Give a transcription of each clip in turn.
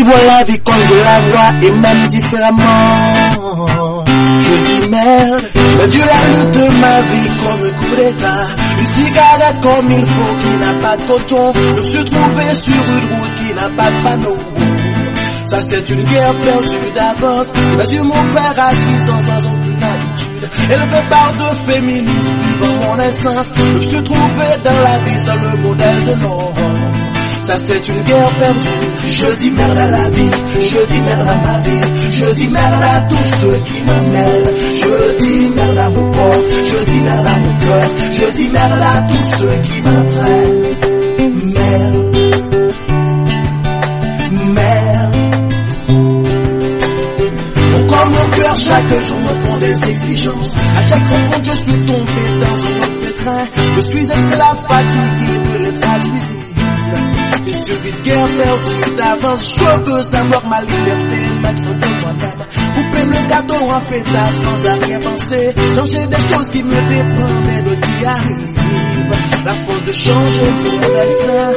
vois la vie comme je la vois et même différemment. Je dis merde, mais Dieu la lutte de ma vie comme un coup d'état. Une cigarette comme il faut qui n'a pas de coton. Je me suis trouvé sur une route qui n'a pas de panneau. Ça c'est une guerre perdue d'avance. J'ai battu mon père à 6 ans sans aucune habitude. Élevé par deux féministes vivant mon essence. Je me suis trouvé dans la vie sans le modèle de l'homme. Ça c'est une guerre perdue. Je dis merde à la vie, je dis merde à ma vie, je dis merde à tous ceux qui m'emmerdent. Je dis merde à mon corps, je dis merde à mon cœur, je dis merde à tous ceux qui m'entraînent. Merde, merde. Pourquoi mon cœur chaque jour me prend des exigences? À chaque rencontre je suis tombé dans un autre pétrin. Je suis esclave fatigué de l'être invisible. Une stupide guerre perdue d'avance. Je veux savoir ma liberté, maître de moi-même. Couper le gâteau en pétard sans rien penser. Changer des choses qui me dépendent et d'autres qui arrivent. La force de changer mon destin.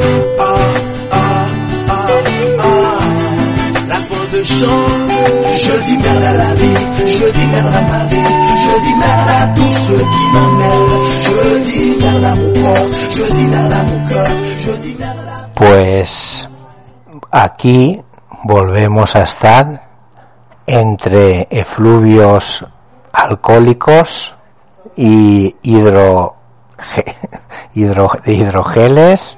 La force de changer. Je dis merde à la vie, je dis merde à ma vie, je dis merde à tous ceux qui m'emmerdent. Je dis merde à mon corps, je dis merde à mon cœur, je dis merde à... Pues aquí volvemos a estar entre efluvios alcohólicos y hidrogeles.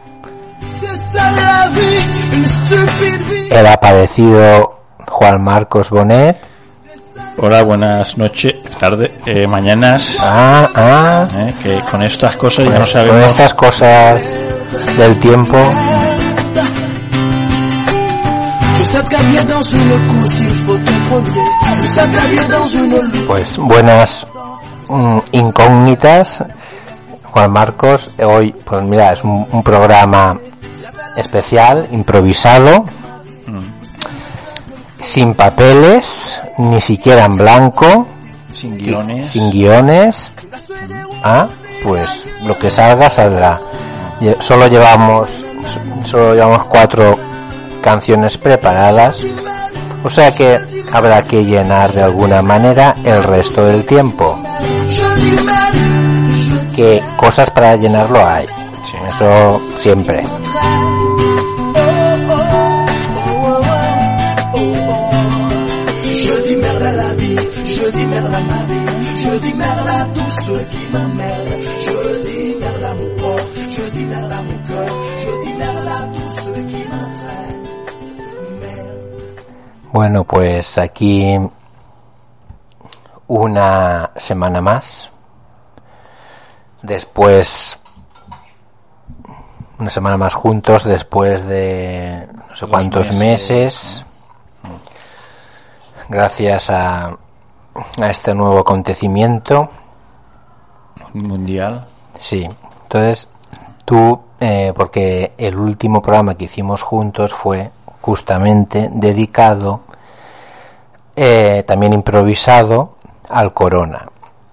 El aparecido Juan Marcos Bonet. Hola, buenas noches, mañanas. Que con estas cosas ya no sabemos. Con estas cosas del tiempo. Pues buenas incógnitas, Juan Marcos. Hoy, pues mira, es un programa especial, improvisado, sin papeles, ni siquiera en blanco, sin guiones. Pues lo que salga, saldrá. Solo llevamos 4 canciones preparadas, o sea que habrá que llenar de alguna manera el resto del tiempo. Que cosas para llenarlo hay, sí. Eso siempre. Je dis merde à la vie, je dis merde à ma vie, je dis merde à tous ceux qui m'emmerdent. Je dis merde à mon corps, je dis merde à mon cœur, je dis merde à tous ceux qui m'entraînent. Bueno, pues aquí una semana más. Después, una semana más juntos, después de no sé cuántos meses. Gracias a este nuevo acontecimiento mundial. Sí, entonces tú, porque el último programa que hicimos juntos fue justamente dedicado, también improvisado, al corona.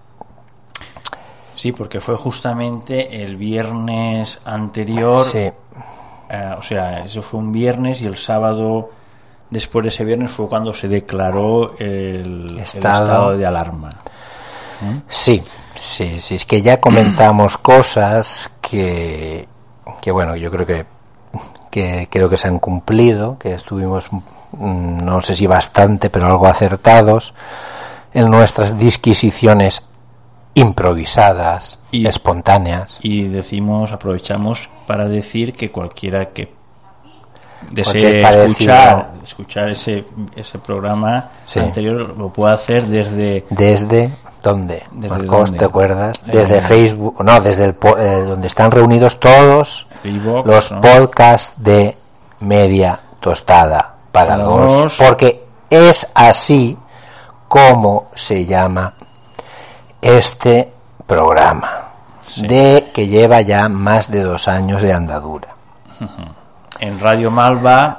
Sí, porque fue justamente el viernes anterior. Sí. O sea, eso fue un viernes y el sábado después de ese viernes fue cuando se declaró el estado de alarma. Sí, es que ya comentamos cosas que bueno, yo creo que creo que se han cumplido, que estuvimos, no sé si bastante, pero algo acertados en nuestras disquisiciones improvisadas, espontáneas. Y aprovechamos para decir que cualquiera que desee escuchar ese programa anterior lo puede hacer desde ¿dónde? Marcos, ¿te acuerdas? Desde Facebook, no, desde donde están reunidos todos Evox, los podcasts de Media Tostada para dos, porque es así como se llama este programa, que lleva ya más de 2 años de andadura. En Radio Malva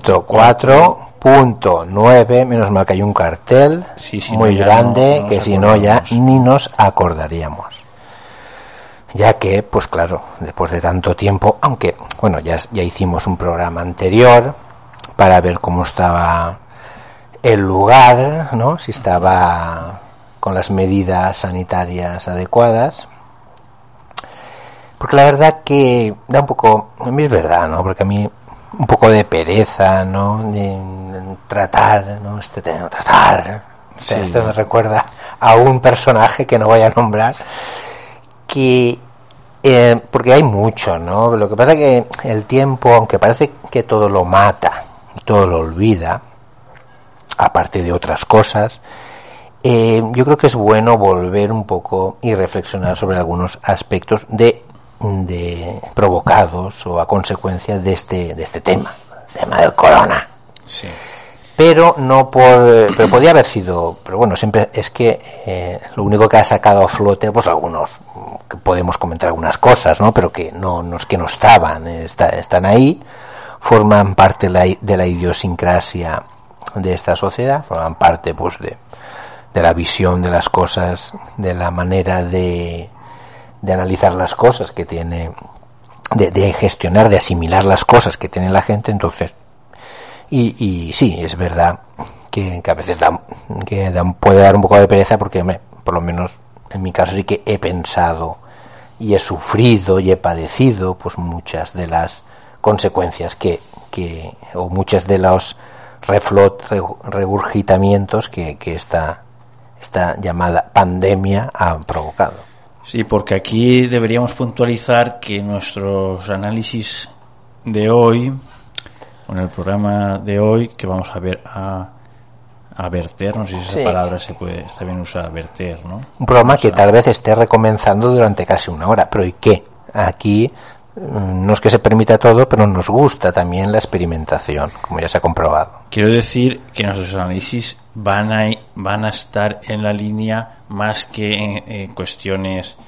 104.9, menos mal que hay un cartel muy grande, que si no ya ni nos acordaríamos. Ya que, pues claro, después de tanto tiempo, aunque bueno, ya hicimos un programa anterior para ver cómo estaba el lugar, ¿no? Si estaba con las medidas sanitarias adecuadas. Porque la verdad que da un poco, a mí es verdad, ¿no? Porque a mí un poco de pereza, ¿no? De tratar, ¿no? Este tema, tratar. Sí. Esto me recuerda a un personaje que no voy a nombrar, que porque hay mucho, ¿no? Lo que pasa es que el tiempo, aunque parece que todo lo mata, todo lo olvida, aparte de otras cosas, yo creo que es bueno volver un poco y reflexionar sobre algunos aspectos de provocados o a consecuencia de este tema del corona. Sí. Pero pero podía haber sido, pero bueno, siempre es que lo único que ha sacado a flote, pues algunos, que podemos comentar algunas cosas, ¿no? Pero que no es que no estaban, están ahí, forman parte de la idiosincrasia de esta sociedad, forman parte, pues, de la visión de las cosas, de la manera de analizar las cosas que tiene, de gestionar, de asimilar las cosas que tiene la gente. Entonces, y sí, es verdad que a veces puede dar un poco de pereza, porque por lo menos en mi caso sí que he pensado y he sufrido y he padecido pues muchas de las consecuencias o muchas de los regurgitamientos que esta llamada pandemia ha provocado. Sí, porque aquí deberíamos puntualizar que nuestros análisis de hoy, con el programa de hoy, que vamos a ver a verter, no sé si esa palabra está bien usada, verter, ¿no? Un programa que tal vez esté recomenzando durante casi una hora, pero ¿y qué? Aquí no es que se permita todo, pero nos gusta también la experimentación, como ya se ha comprobado. Quiero decir que nuestros análisis van a estar en la línea más que en cuestiones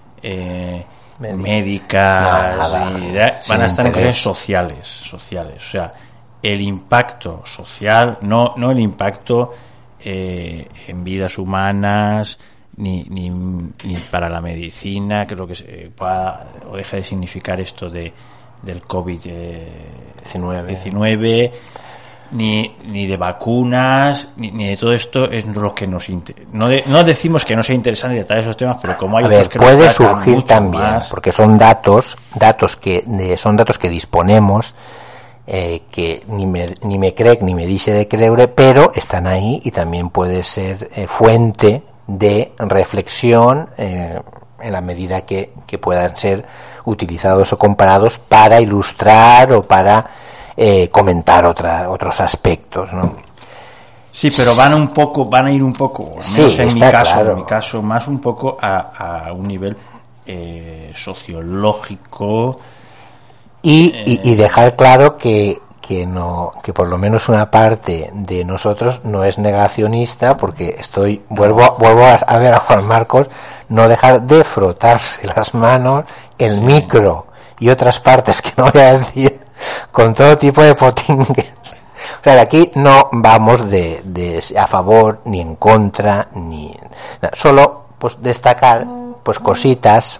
médicas, van a estar en cuestiones sociales, o sea, el impacto social, no el impacto en vidas humanas, ni para la medicina, creo que o deja de significar esto del COVID-19, ni de vacunas, ni de todo esto es lo que nos interesa. No decimos que no sea interesante tratar esos temas, pero como hay otros que puede surgir también más, porque son datos que disponemos, que ni me crec ni me dice de creure, pero están ahí, y también puede ser fuente de reflexión en la medida que puedan ser utilizados o comparados para ilustrar o para comentar otros aspectos, ¿no? Sí, pero van a ir un poco, al menos en mi caso, más un poco a un nivel sociológico, y dejar claro que por lo menos una parte de nosotros no es negacionista, porque vuelvo a ver a Juan Marcos no dejar de frotarse las manos, el micro y otras partes que no voy a decir, con todo tipo de potingues. O sea, de aquí no vamos a favor ni en contra, solo pues destacar pues cositas,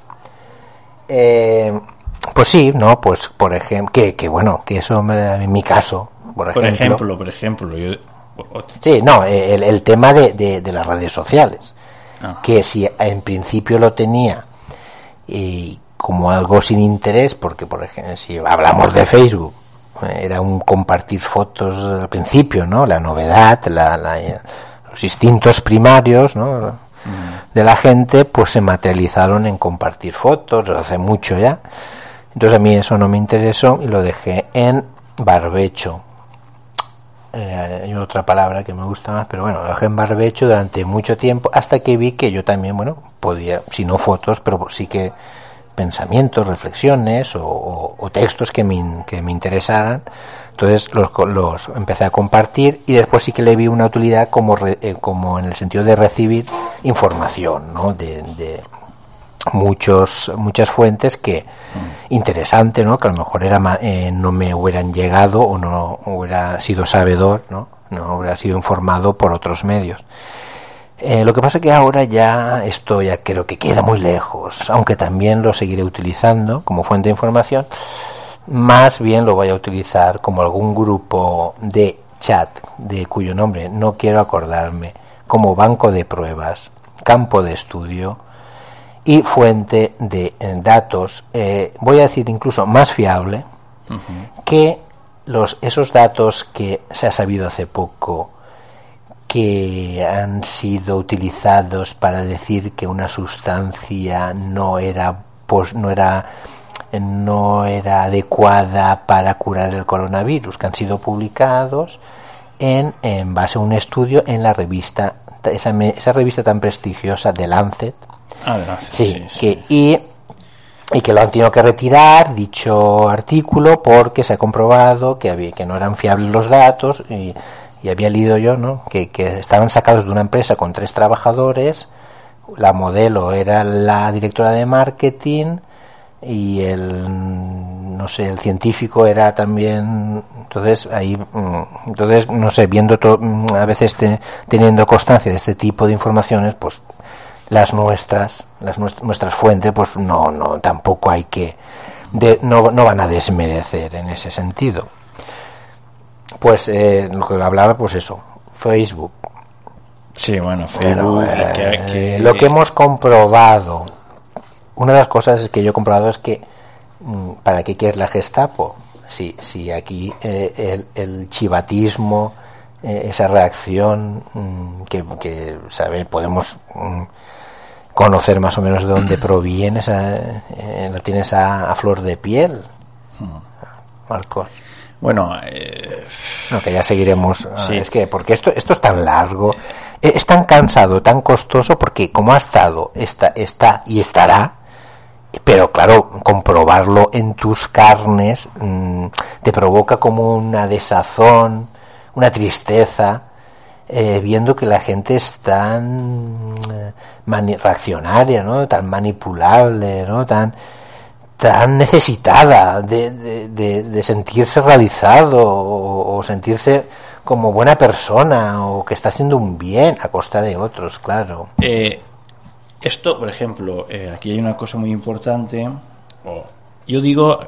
pues sí, no, pues por ejemplo, que bueno, que eso en mi caso, por ejemplo, sí, no, el tema de las redes sociales, que si en principio lo tenía como algo sin interés, porque por ejemplo, si hablamos de Facebook, era un compartir fotos al principio, ¿no? La novedad, los instintos primarios, ¿no? De la gente, pues se materializaron en compartir fotos hace mucho ya. Entonces a mí eso no me interesó y lo dejé en barbecho. Hay otra palabra que me gusta más, pero bueno, lo dejé en barbecho durante mucho tiempo, hasta que vi que yo también, bueno, podía, si no fotos, pero sí que pensamientos, reflexiones o textos que me interesaran. Entonces los empecé a compartir, y después sí que le vi una utilidad como en el sentido de recibir información, ¿no? De muchas fuentes que interesante, ¿no? Que a lo mejor no me hubieran llegado, o no hubiera sido sabedor, no hubiera sido informado por otros medios. Lo que pasa es que ahora esto ya creo que queda muy lejos, aunque también lo seguiré utilizando como fuente de información. más bien lo voy a utilizar como algún grupo de chat de cuyo nombre no quiero acordarme, como banco de pruebas, campo de estudio y fuente de datos, voy a decir incluso más fiable que esos datos que se ha sabido hace poco que han sido utilizados para decir que una sustancia no era adecuada para curar el coronavirus, que han sido publicados en base a un estudio en la revista, esa revista tan prestigiosa de Lancet. Y que lo han tenido que retirar dicho artículo porque se ha comprobado que no eran fiables los datos y había leído yo, ¿no?, que estaban sacados de una empresa con 3 trabajadores, la modelo era la directora de marketing y el científico era también. Entonces no sé, viendo a veces teniendo constancia de este tipo de informaciones, pues nuestras fuentes, pues no tampoco hay que no van a desmerecer en ese sentido. Pues lo que hablaba, pues eso, Facebook. Sí, bueno, Facebook. Lo que hemos comprobado, una de las cosas que yo he comprobado es que ¿para qué quieres la Gestapo? Si aquí el chivatismo, esa reacción que podemos conocer más o menos de dónde proviene, la tienes a flor de piel, Marcos. Bueno, que ya seguiremos. Sí. Es que porque esto es tan largo, es tan cansado, tan costoso, porque como ha estado, está y estará, pero claro, comprobarlo en tus carnes te provoca como una desazón, una tristeza, viendo que la gente es tan reaccionaria, ¿no?, tan manipulable, ¿no?, tan necesitada de sentirse realizado o sentirse como buena persona o que está haciendo un bien a costa de otros, claro. Esto, por ejemplo, aquí hay una cosa muy importante. Yo digo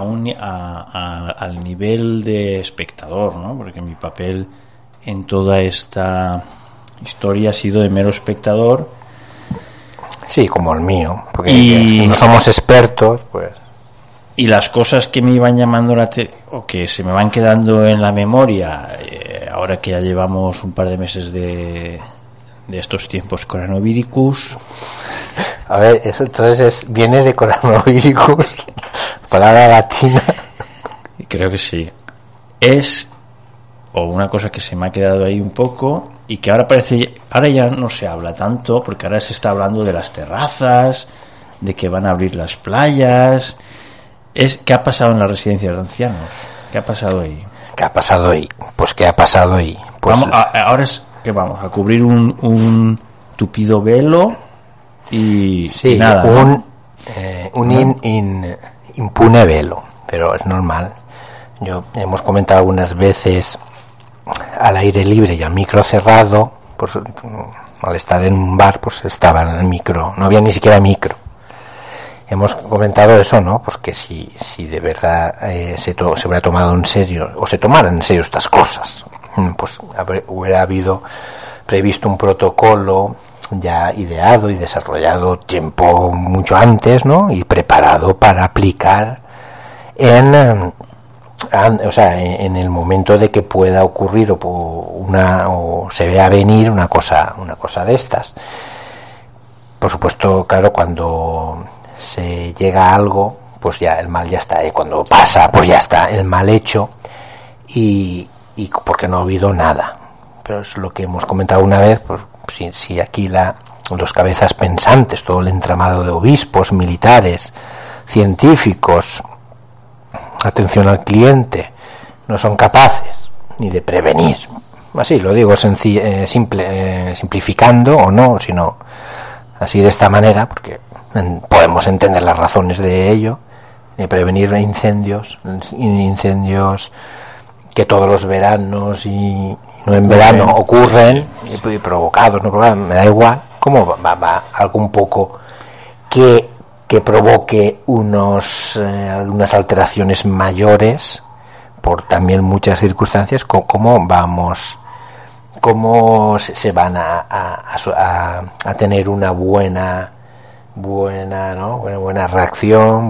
al nivel de espectador, ¿no?, porque mi papel en toda esta historia ha sido de mero espectador. Sí, como el mío, porque no somos expertos, pues. Y las cosas que me iban llamando o que se me van quedando en la memoria, ahora que ya llevamos un par de meses de estos tiempos coronavíricos. A ver, eso entonces viene de coronavirus, palabra latina. Creo que sí. O una cosa que se me ha quedado ahí un poco y que ahora ya no se habla tanto, porque ahora se está hablando de las terrazas, de que van a abrir las playas. ¿Qué ha pasado en las residencias de ancianos? ¿Qué ha pasado ahí? ¿Qué ha pasado ahí? Pues ¿qué ha pasado ahí? Pues ahora es que vamos a cubrir un tupido velo y nada. Un impune velo, pero es normal. Hemos comentado algunas veces al aire libre y a micro cerrado, pues al estar en un bar, pues estaba en el micro, no había ni siquiera micro. Hemos comentado eso, ¿no? Pues que si de verdad se hubiera tomado en serio, o se tomaran en serio estas cosas, pues hubiera habido previsto un protocolo ya ideado y desarrollado tiempo mucho antes, ¿no?, y preparado para aplicar en el momento de que pueda ocurrir o se vea venir una cosa de estas. Por supuesto, claro, cuando se llega a algo, pues ya el mal ya está, y cuando pasa, pues ya está el mal hecho, y porque no ha habido nada. Pero es lo que hemos comentado una vez, pues si aquí los cabezas pensantes, todo el entramado de obispos, militares, científicos, atención al cliente, no son capaces ni de prevenir, así lo digo simplificando o no, sino así de esta manera, porque podemos entender las razones de ello, de prevenir incendios que todos los veranos y no en verano ocurren, y provocados, no, me da igual, como va algo un poco que que provoque unas alteraciones mayores por también muchas circunstancias. ¿Cómo se van a tener una buena reacción,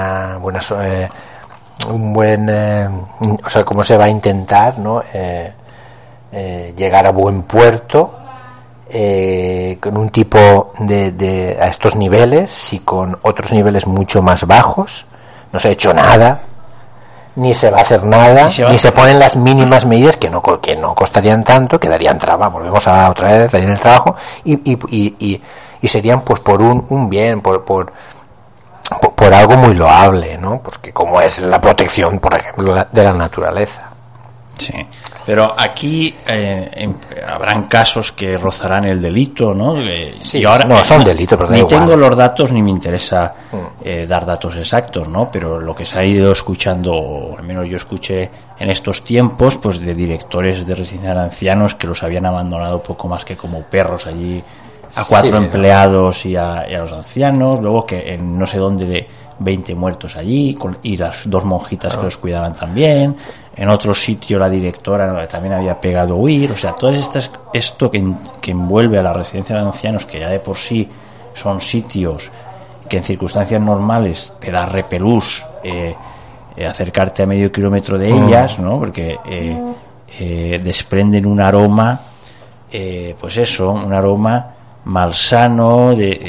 o sea, cómo se va a intentar, ¿no? Llegar a buen puerto con un tipo de a estos niveles, si con otros niveles mucho más bajos no se ha hecho nada, ni se va a hacer nada, ni se ponen las mínimas medidas que no costarían tanto, que darían trabajo, volvemos a otra vez, darían el trabajo y serían pues por un bien, por algo muy loable, ¿no? Porque como es la protección, por ejemplo, de la naturaleza. Sí, pero aquí habrán casos que rozarán el delito, ¿no? Sí, y ahora, no son delitos, pero ni tengo los datos ni me interesa dar datos exactos, ¿no? Pero lo que se ha ido escuchando, o al menos yo escuché en estos tiempos, pues de directores de residencias de ancianos que los habían abandonado poco más que como perros allí a 4 empleados y a los ancianos, luego que en no sé dónde de 20 muertos allí y las 2 monjitas que los cuidaban también. En otro sitio la directora también había pegado huir. O sea, todo esto que envuelve a la residencia de ancianos, que ya de por sí son sitios que en circunstancias normales te da repelús acercarte a medio kilómetro de ellas, ¿no? Porque desprenden un aroma, pues eso, un aroma malsano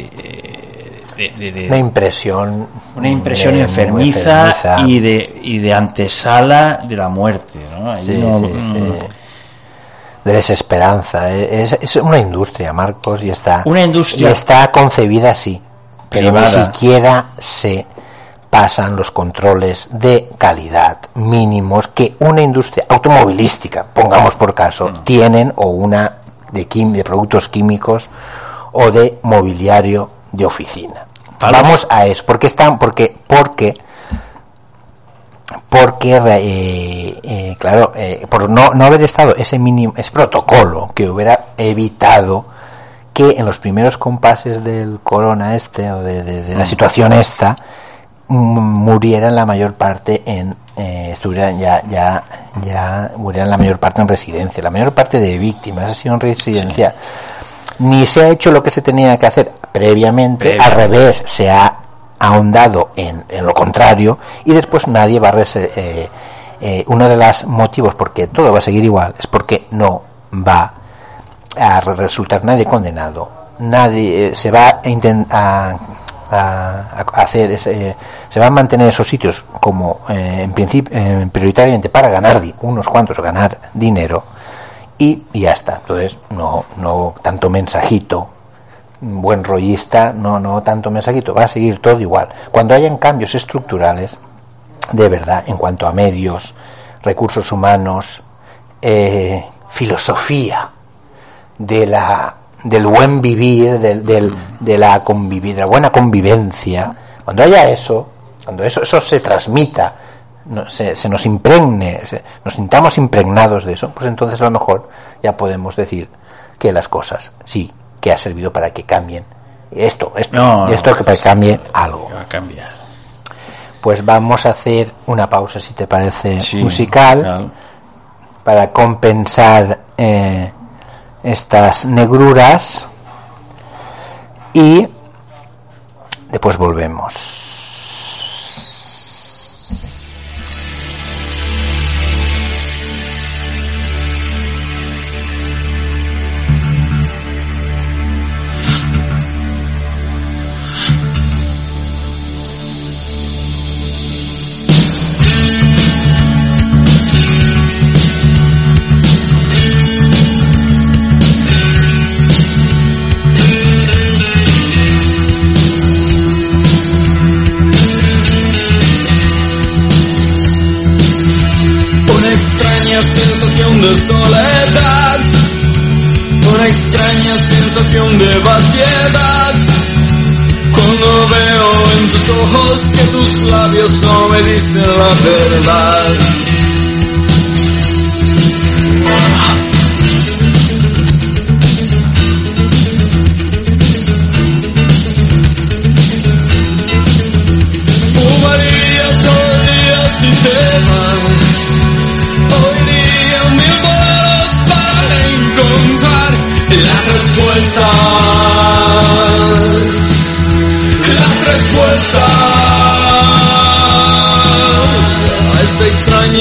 una impresión enfermiza y de antesala de la muerte, ¿no? De desesperanza. Es una industria, Marcos, y está concebida así, pero ni siquiera se pasan los controles de calidad mínimos que una industria automovilística, pongamos por caso, tienen, o una de productos químicos o de mobiliario de oficina. Vamos a eso, porque por no haber estado ese protocolo que hubiera evitado que en los primeros compases del corona o de la situación esta murieran la mayor parte estuvieran murieran la mayor parte en residencia, la mayor parte de víctimas ha sido en residencia. Ni se ha hecho lo que se tenía que hacer previamente, al revés, se ha ahondado en lo contrario, y después nadie va uno de los motivos porque todo va a seguir igual es porque no va a resultar nadie condenado, nadie se va a hacer se van a mantener esos sitios como en principio prioritariamente para ganar ganar dinero, y ya está. Entonces no tanto mensajito buen rollista, no tanto mensajito, va a seguir todo igual. Cuando hayan cambios estructurales de verdad en cuanto a medios, recursos humanos, filosofía del buen vivir, de la buena convivencia, cuando haya eso, cuando eso se transmita, se nos impregne, nos sintamos impregnados de eso, pues entonces a lo mejor ya podemos decir que las cosas sí que ha servido para que cambien para que cambie algo. Va a cambiar. Pues vamos a hacer una pausa, si te parece, musical, claro, para compensar estas negruras, y después volvemos. Sensación de soledad, una extraña sensación de vaciedad, cuando veo en tus ojos que tus labios no me dicen la verdad.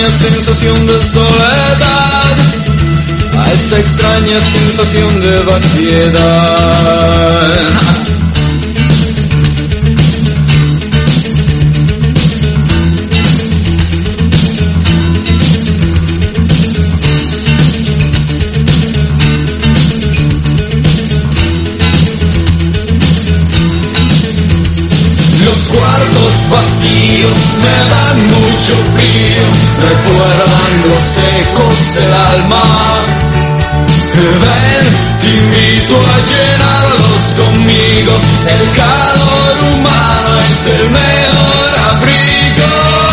extraña sensación de soledad, a esta extraña sensación de vaciedad. Los cuartos vacíos me dan mucho frío, recuerdan los ecos del alma. Ven, te invito a llenarlos conmigo, el calor humano es el mejor abrigo.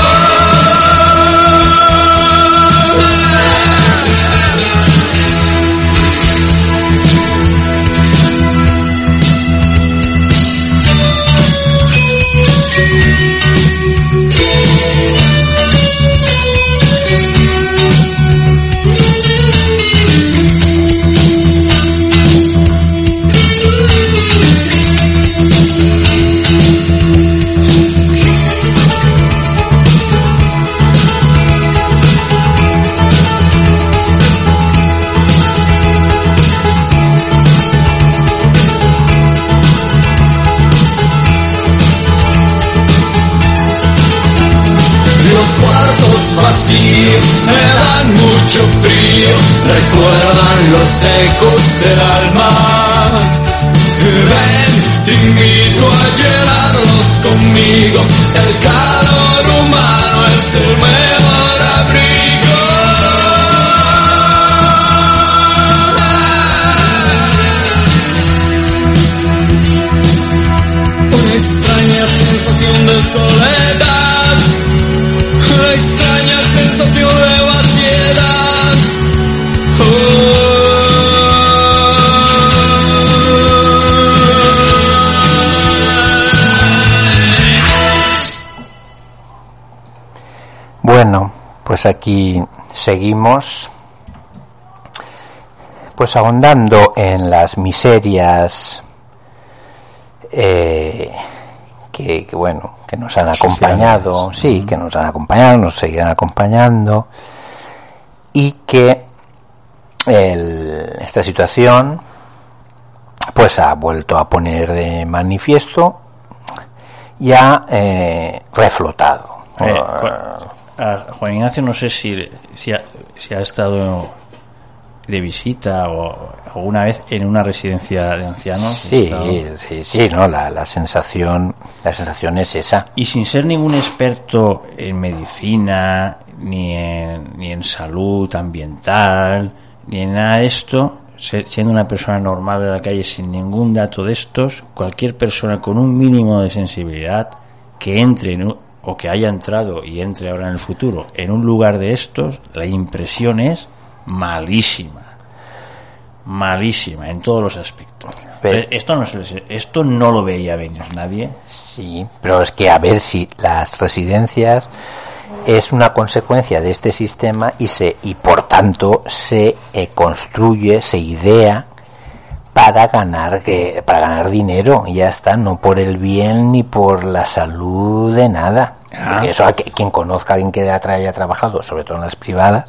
Vacíos me dan mucho frío, recuerdan los ecos del alma. Ven, te invito a llenarlos conmigo, el calor humano es el mejor abrigo. Una extraña sensación de soledad, una extraña sensación de vaciedad. Bueno, pues aquí seguimos, pues ahondando en las miserias que bueno, que nos han acompañado, sí, que nos han acompañado, nos seguirán acompañando, y que esta situación pues ha vuelto a poner de manifiesto y ha reflotado. Juan Ignacio, no sé si ha estado de visita o alguna vez en una residencia de ancianos. Sí, no, la sensación es esa. Y sin ser ningún experto en medicina, ni en salud ambiental, ni en nada de esto, siendo una persona normal de la calle sin ningún dato de estos, cualquier persona con un mínimo de sensibilidad que entre o que haya entrado y entre ahora en el futuro en un lugar de estos, la impresión es malísima en todos los aspectos. Pero esto no lo veía venir nadie. Sí, pero es que a ver si las residencias es una consecuencia de este sistema y por tanto se construye, se idea para ganar dinero, y ya está, no por el bien ni por la salud de nada. Porque eso, quien conozca a alguien que haya trabajado, sobre todo en las privadas,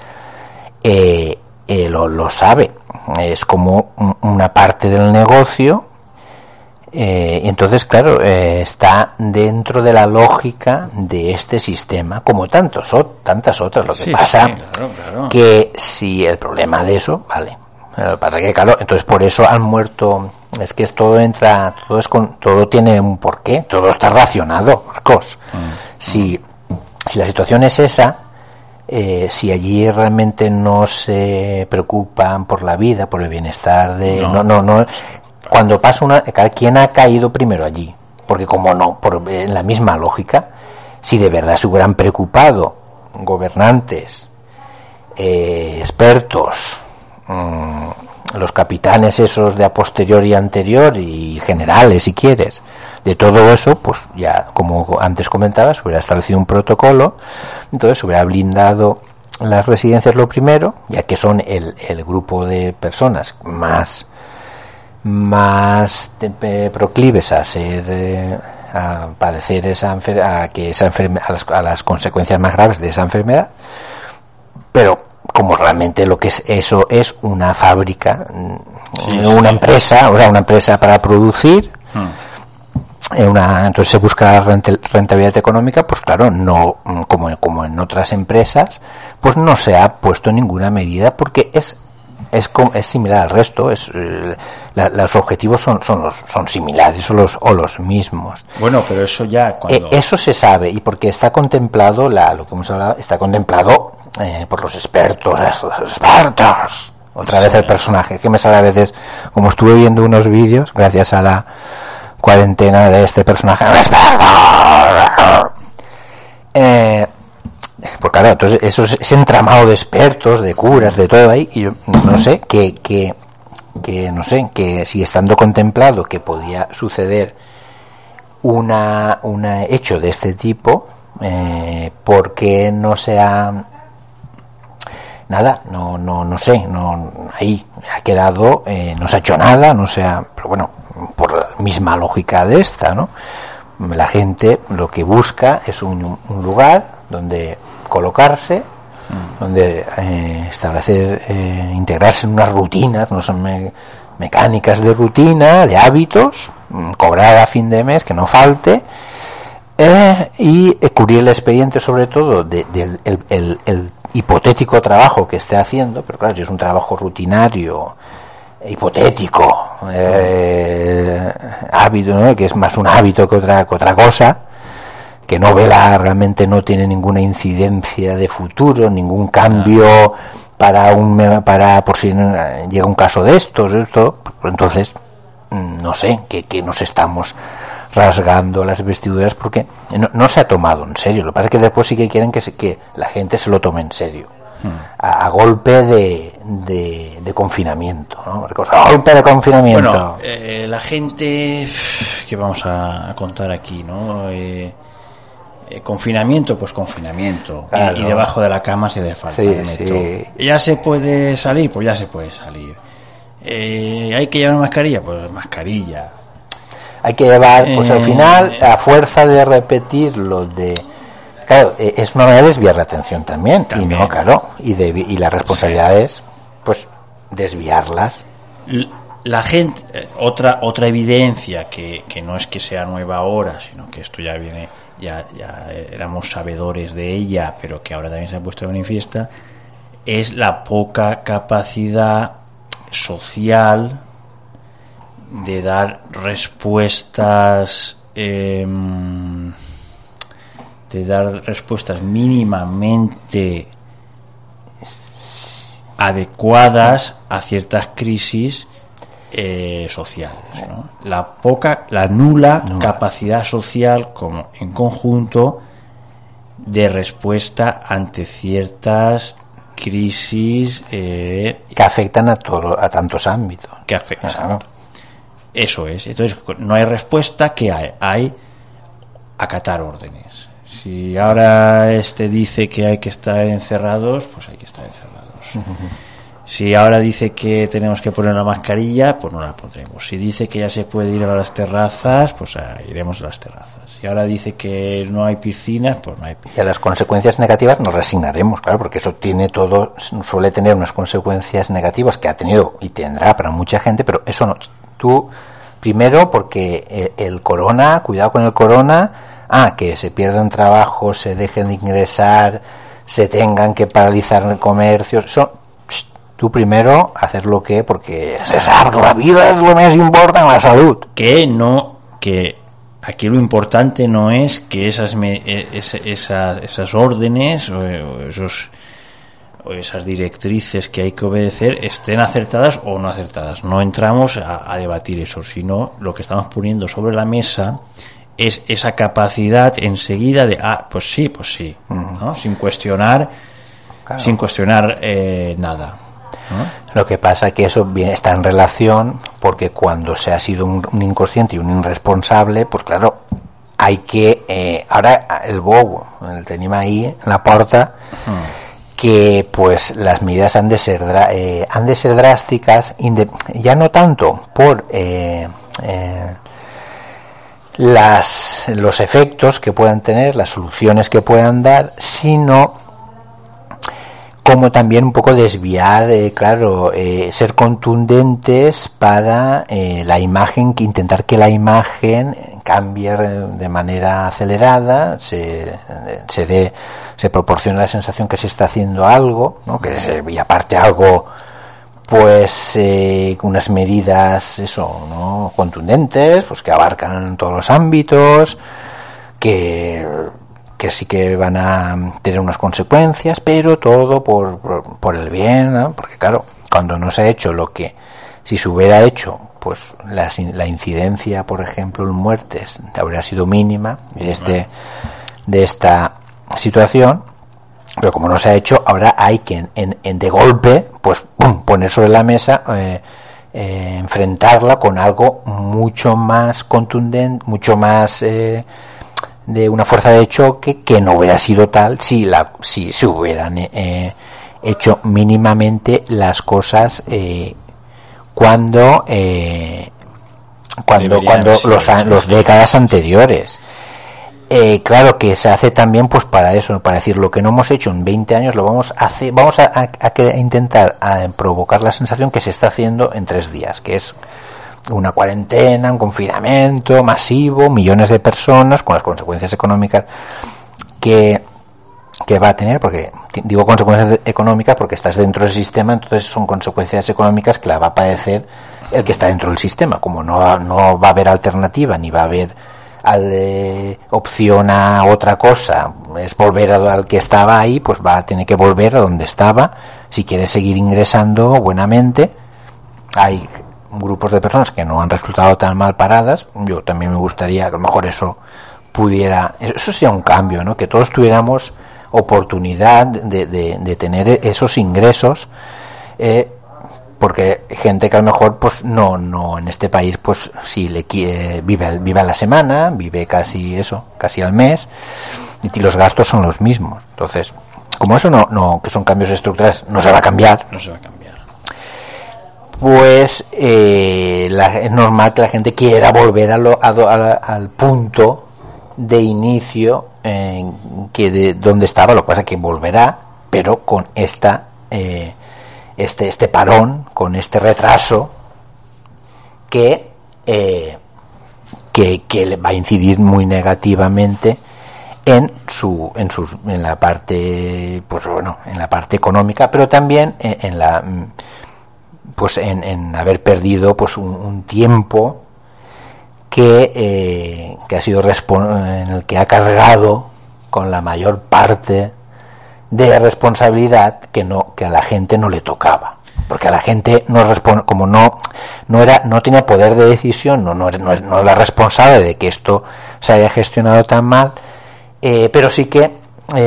lo sabe. Es como una parte del negocio, entonces claro, está dentro de la lógica de este sistema, como tantas otras. Lo que pasa claro. Que si el problema de eso, vale, lo que pasa que claro, entonces por eso han muerto. Es que todo tiene un porqué, todo está racionado, Marcos. Si la situación es esa, si allí realmente no se preocupan por la vida, por el bienestar no, cuando pasa ¿quién ha caído primero allí? Porque en la misma lógica, si de verdad se hubieran preocupado gobernantes, expertos, los capitanes esos de a posteriori y anterior, y generales si quieres, de todo eso, pues ya, como antes comentabas, hubiera establecido un protocolo, entonces hubiera blindado las residencias lo primero, ya que son el grupo de personas más proclives a a padecer a las consecuencias más graves de esa enfermedad. Pero como realmente lo que es eso es una fábrica, una empresa, o sea, una empresa para producir, entonces se busca la rentabilidad económica, pues claro, no como en otras empresas, pues no se ha puesto ninguna medida porque es similar al resto, los objetivos son similares o los mismos. Bueno, pero eso ya cuando eso se sabe, y porque está contemplado lo que hemos hablado, está contemplado por los expertos. Otra vez el personaje que me sale a veces, como estuve viendo unos vídeos gracias a la cuarentena de este personaje, pues claro, entonces eso es ese entramado de expertos, de curas, de todo ahí, y yo no sé que si estando contemplado que podía suceder un hecho de este tipo, ¿por qué no se ha nada? No sé, ahí ha quedado, no se ha hecho nada, pero bueno, por la misma lógica de esta, ¿no? La gente lo que busca es un lugar donde colocarse, donde establecer, integrarse en unas rutinas, no son mecánicas de rutina, de hábitos, cobrar a fin de mes, que no falte, y cubrir el expediente sobre todo del el hipotético trabajo que esté haciendo, pero claro, si es un trabajo rutinario, hipotético, hábito, ¿no? Que es más un hábito que otra cosa, que no realmente no tiene ninguna incidencia de futuro, ningún cambio para por si llega un caso de estos, pues entonces no sé, que nos estamos rasgando las vestiduras porque no se ha tomado en serio. Lo que pasa es que después sí que quieren que la gente se lo tome en serio, a golpe de confinamiento, ¿no? A golpe de confinamiento. Bueno, la gente que vamos a contar aquí, ¿no? Confinamiento, pues confinamiento, claro. Y debajo de la cama si hace falta. Sí. Ya se puede salir, pues ya se puede salir. Hay que llevar mascarilla, pues mascarilla. Hay que llevar, pues al final, a fuerza de repetirlo, claro, es una manera de desviar la atención también. Y no, claro, y la responsabilidad es, pues, desviarlas. La gente, otra evidencia que no es que sea nueva ahora, sino que esto ya viene, ya éramos sabedores de ella, pero que ahora también se ha puesto de manifiesta, es la poca capacidad social de dar respuestas mínimamente adecuadas a ciertas crisis sociales, ¿no? La nula capacidad social como en conjunto de respuesta ante ciertas crisis que afectan a tantos ámbitos. Que afectan. Claro. Eso es. Entonces, no hay respuesta. ¿Qué hay? Hay acatar órdenes. Si ahora dice que hay que estar encerrados, pues hay que estar encerrados. Si ahora dice que tenemos que poner la mascarilla, pues no la pondremos. Si dice que ya se puede ir a las terrazas, pues iremos a las terrazas. Si ahora dice que no hay piscinas, pues no hay piscinas. Y a las consecuencias negativas nos resignaremos, claro, porque eso suele tener unas consecuencias negativas que ha tenido y tendrá para mucha gente, pero eso no. Tú, primero, porque el corona, cuidado con el corona, que se pierdan trabajos, se dejen de ingresar, se tengan que paralizar comercios, tú primero hacer porque César, la vida es lo más importante, la salud. Que aquí lo importante no es que esas órdenes o esas directrices que hay que obedecer estén acertadas o no acertadas. No entramos a debatir eso, sino lo que estamos poniendo sobre la mesa es esa capacidad enseguida de pues sí, ¿no? Sin cuestionar, claro. Sin cuestionar nada, ¿no? Lo que pasa es que eso está en relación porque cuando se ha sido un inconsciente y un irresponsable, pues claro, hay que ahora el bobo, el tenim ahí en la porta, que pues las medidas han de ser drásticas, ya no tanto por que los efectos que puedan tener, las soluciones que puedan dar, sino como también un poco desviar, ser contundentes para la imagen, intentar que la imagen cambie de manera acelerada, se proporcione la sensación que se está haciendo algo, ¿no? Y aparte algo, pues unas medidas ¿no? contundentes, pues que abarcan todos los ámbitos, que sí que van a tener unas consecuencias, pero todo por el bien, ¿no? Porque claro, cuando no se ha hecho lo que si se hubiera hecho, pues la incidencia, por ejemplo, en muertes habría sido mínima de esta situación. Pero como no se ha hecho, ahora hay que de golpe pues poner sobre la mesa, enfrentarla con algo mucho más contundente, mucho más de una fuerza de choque, que no hubiera sido tal si se hubieran hecho mínimamente las cosas cuando los décadas anteriores. Claro que se hace también pues para eso, para decir lo que no hemos hecho en 20 años lo vamos a hacer, vamos a intentar provocar la sensación que se está haciendo en 3 días, que es una cuarentena, un confinamiento masivo, millones de personas, con las consecuencias económicas que va a tener, porque digo consecuencias económicas porque estás dentro del sistema, entonces son consecuencias económicas que la va a padecer el que está dentro del sistema. Como no va a haber alternativa, ni va a haber opción a otra cosa, es volver al que estaba ahí, pues va a tener que volver a donde estaba si quiere seguir ingresando buenamente. Hay grupos de personas que no han resultado tan mal paradas. Yo también me gustaría que a lo mejor eso sería un cambio, ¿no? Que todos tuviéramos oportunidad de tener esos ingresos, porque gente que a lo mejor pues no en este país pues si vive a la semana, vive casi al mes, y los gastos son los mismos. Entonces, como eso no que son cambios estructurales, no se va a cambiar, pues es normal que la gente quiera volver al punto de inicio que de donde estaba. Lo que pasa es que volverá, pero con este parón, con este retraso que le va a incidir muy negativamente en la parte, pues bueno, en la parte económica, pero también en haber perdido pues un tiempo que ha sido en el que ha cargado con la mayor parte de responsabilidad que a la gente no le tocaba, porque a la gente como no tenía poder de decisión, no era responsable de que esto se haya gestionado tan mal, pero sí que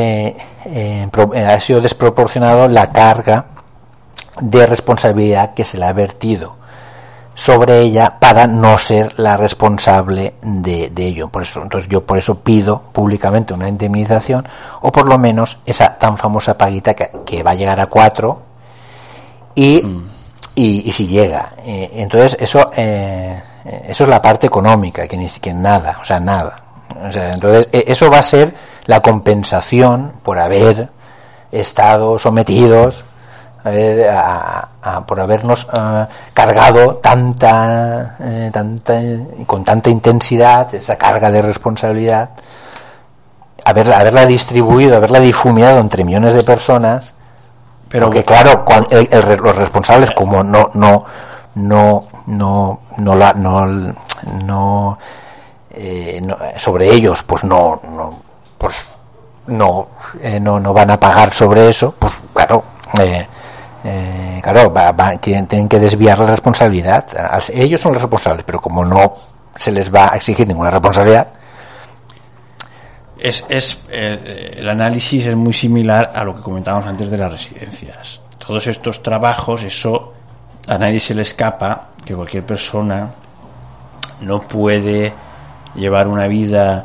ha sido desproporcionado la carga de responsabilidad que se le ha vertido sobre ella para no ser la responsable de ello. Entonces yo por eso pido públicamente una indemnización, o por lo menos esa tan famosa paguita que va a llegar a 4 y si llega, entonces eso es la parte económica, que ni siquiera nada. Entonces eso va a ser la compensación por haber estado sometidos por habernos cargado con tanta intensidad esa carga de responsabilidad, haberla distribuido, haberla difuminado entre millones de personas. Pero que claro, los responsables, como sobre ellos pues no van a pagar sobre eso, pues claro, tienen que desviar la responsabilidad. Ellos son los responsables, pero como no se les va a exigir ninguna responsabilidad, el análisis es muy similar a lo que comentábamos antes de las residencias. Todos estos trabajos, eso a nadie se le escapa, que cualquier persona no puede llevar una vida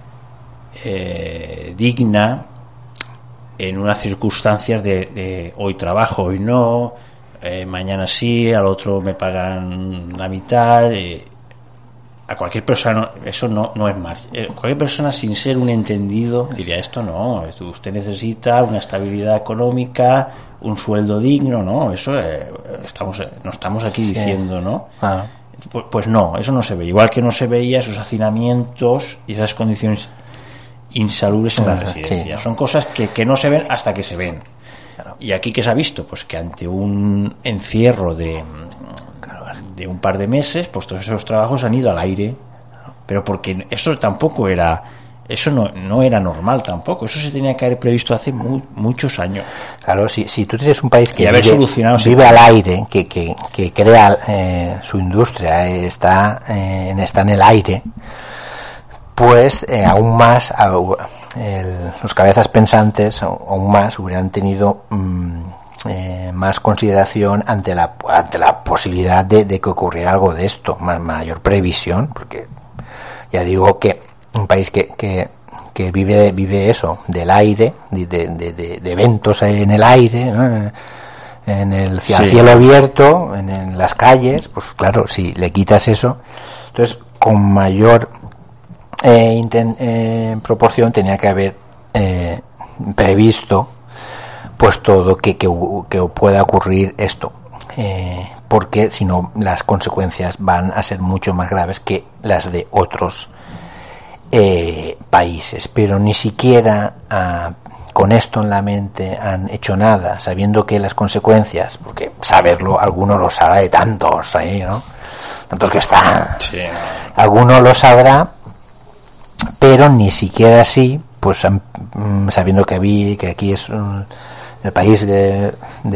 digna en unas circunstancias de hoy trabajo, hoy no, mañana sí, al otro me pagan la mitad. a cualquier persona eso no es más. Cualquier persona sin ser un entendido diría esto no, usted necesita una estabilidad económica, un sueldo digno, no, eso no estamos aquí diciendo, ¿no? Pues no, eso no se ve. Igual que no se veía esos hacinamientos y esas condiciones insalubres en la residencia. Son cosas que no se ven hasta que se ven. Y aquí, ¿qué se ha visto? Pues que ante un encierro de un par de meses, pues todos esos trabajos han ido al aire, pero porque eso tampoco era, eso no era normal tampoco, eso se tenía que haber previsto hace muchos años. Claro, si tú tienes un país que vive al aire, que crea su industria, está en el aire, pues aún más los cabezas pensantes aún más hubieran tenido más consideración ante la posibilidad de que ocurriera algo de esto, mayor previsión, porque ya digo que un país que vive eso del aire, de eventos en el aire, ¿no? En el cielo abierto, en las calles, pues claro, si le quitas eso, entonces con mayor proporción tenía que haber previsto pues todo que pueda ocurrir esto, porque si no las consecuencias van a ser mucho más graves que las de otros países. Pero ni siquiera con esto en la mente han hecho nada, sabiendo que las consecuencias, porque saberlo alguno lo sabrá de tantos ahí, ¿no? Tantos que están, sí. Alguno lo sabrá, pero ni siquiera así, pues sabiendo que aquí es el país de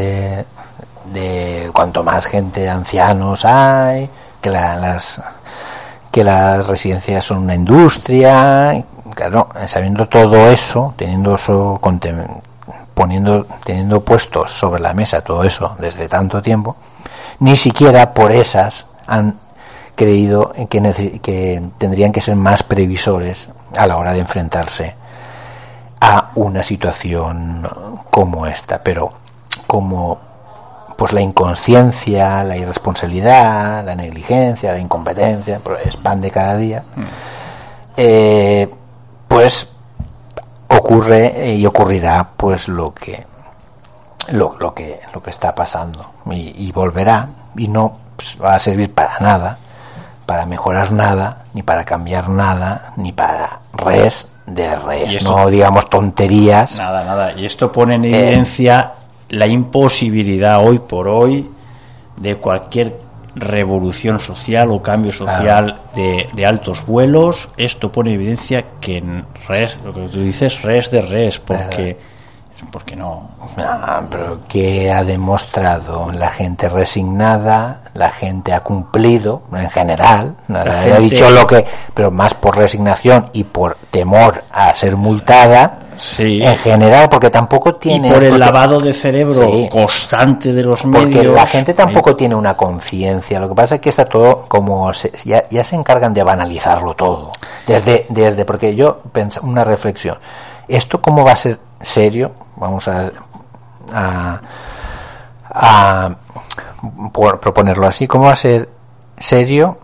cuanto más gente, ancianos hay, que las residencias son una industria, claro, sabiendo todo eso, teniendo puestos sobre la mesa todo eso desde tanto tiempo, ni siquiera por esas han creído que tendrían que ser más previsores a la hora de enfrentarse a una situación como esta. Pero como pues la inconsciencia, la irresponsabilidad, la negligencia, la incompetencia expande cada día, pues ocurre y ocurrirá pues lo que está pasando y volverá, y no pues, va a servir para nada, para mejorar nada, ni para cambiar nada, ni para res, no digamos tonterías. Nada. Y esto pone en evidencia la imposibilidad hoy por hoy de cualquier revolución social o cambio social de altos vuelos. Esto pone en evidencia que en res, lo que tú dices, res, porque no. Pero que ha demostrado la gente resignada, la gente ha cumplido en general, ha dicho lo que, pero más por resignación y por temor a ser multada. Sí. En general, porque tampoco tiene... Y por el lavado de cerebro constante de los medios. Porque la gente tampoco tiene una conciencia. Lo que pasa es que está todo como... ya se encargan de banalizarlo todo. Desde porque yo pensé una reflexión. ¿Esto cómo va a ser serio? Vamos a proponerlo así. ¿Cómo va a ser serio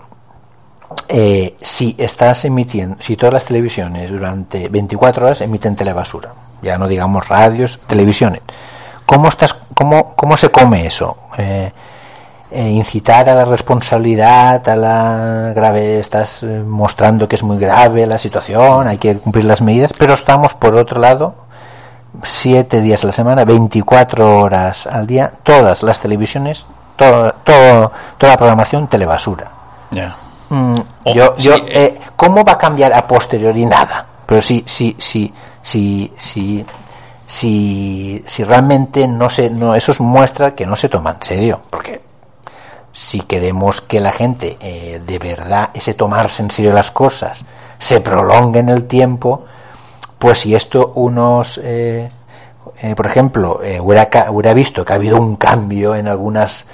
si estás emitiendo, si todas las televisiones durante 24 horas emiten telebasura? Ya no digamos radios, televisiones. ¿Cómo se come eso? Incitar a la responsabilidad, a la grave, estás mostrando que es muy grave la situación, hay que cumplir las medidas, pero estamos por otro lado 7 días a la semana, 24 horas al día, todas las televisiones, toda la programación telebasura. Yeah. ¿Cómo va a cambiar a posteriori? Nada. Pero si realmente eso muestra que no se toma en serio, porque si queremos que la gente de verdad ese tomarse en serio las cosas se prolongue en el tiempo, pues si esto por ejemplo hubiera visto que ha habido un cambio en algunas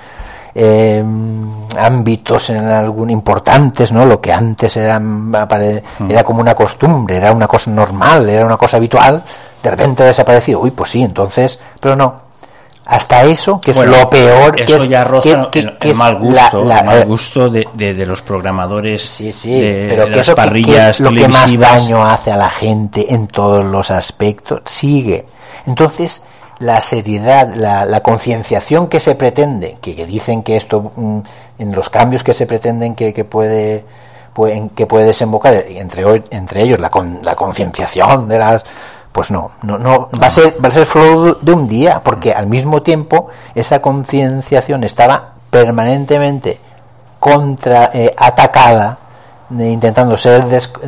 ámbitos importantes, ¿no? Lo que antes era como una costumbre, era una cosa normal, era una cosa habitual, de repente ha desaparecido. Uy, pues sí, entonces, pero no. hasta eso, que es lo peor. Eso que es, ya roza el mal gusto, el mal gusto de los programadores. Sí, pero que las eso parrillas que es lo que más televisivas. daño hace a la gente en todos los aspectos, sigue. Entonces, la seriedad, la concienciación que se pretende, que dicen que esto, en los cambios que se pretenden que puede desembocar, entre ellos la concienciación de las, pues no va a ser flow de un día, porque al mismo tiempo esa concienciación estaba permanentemente atacada, intentando ser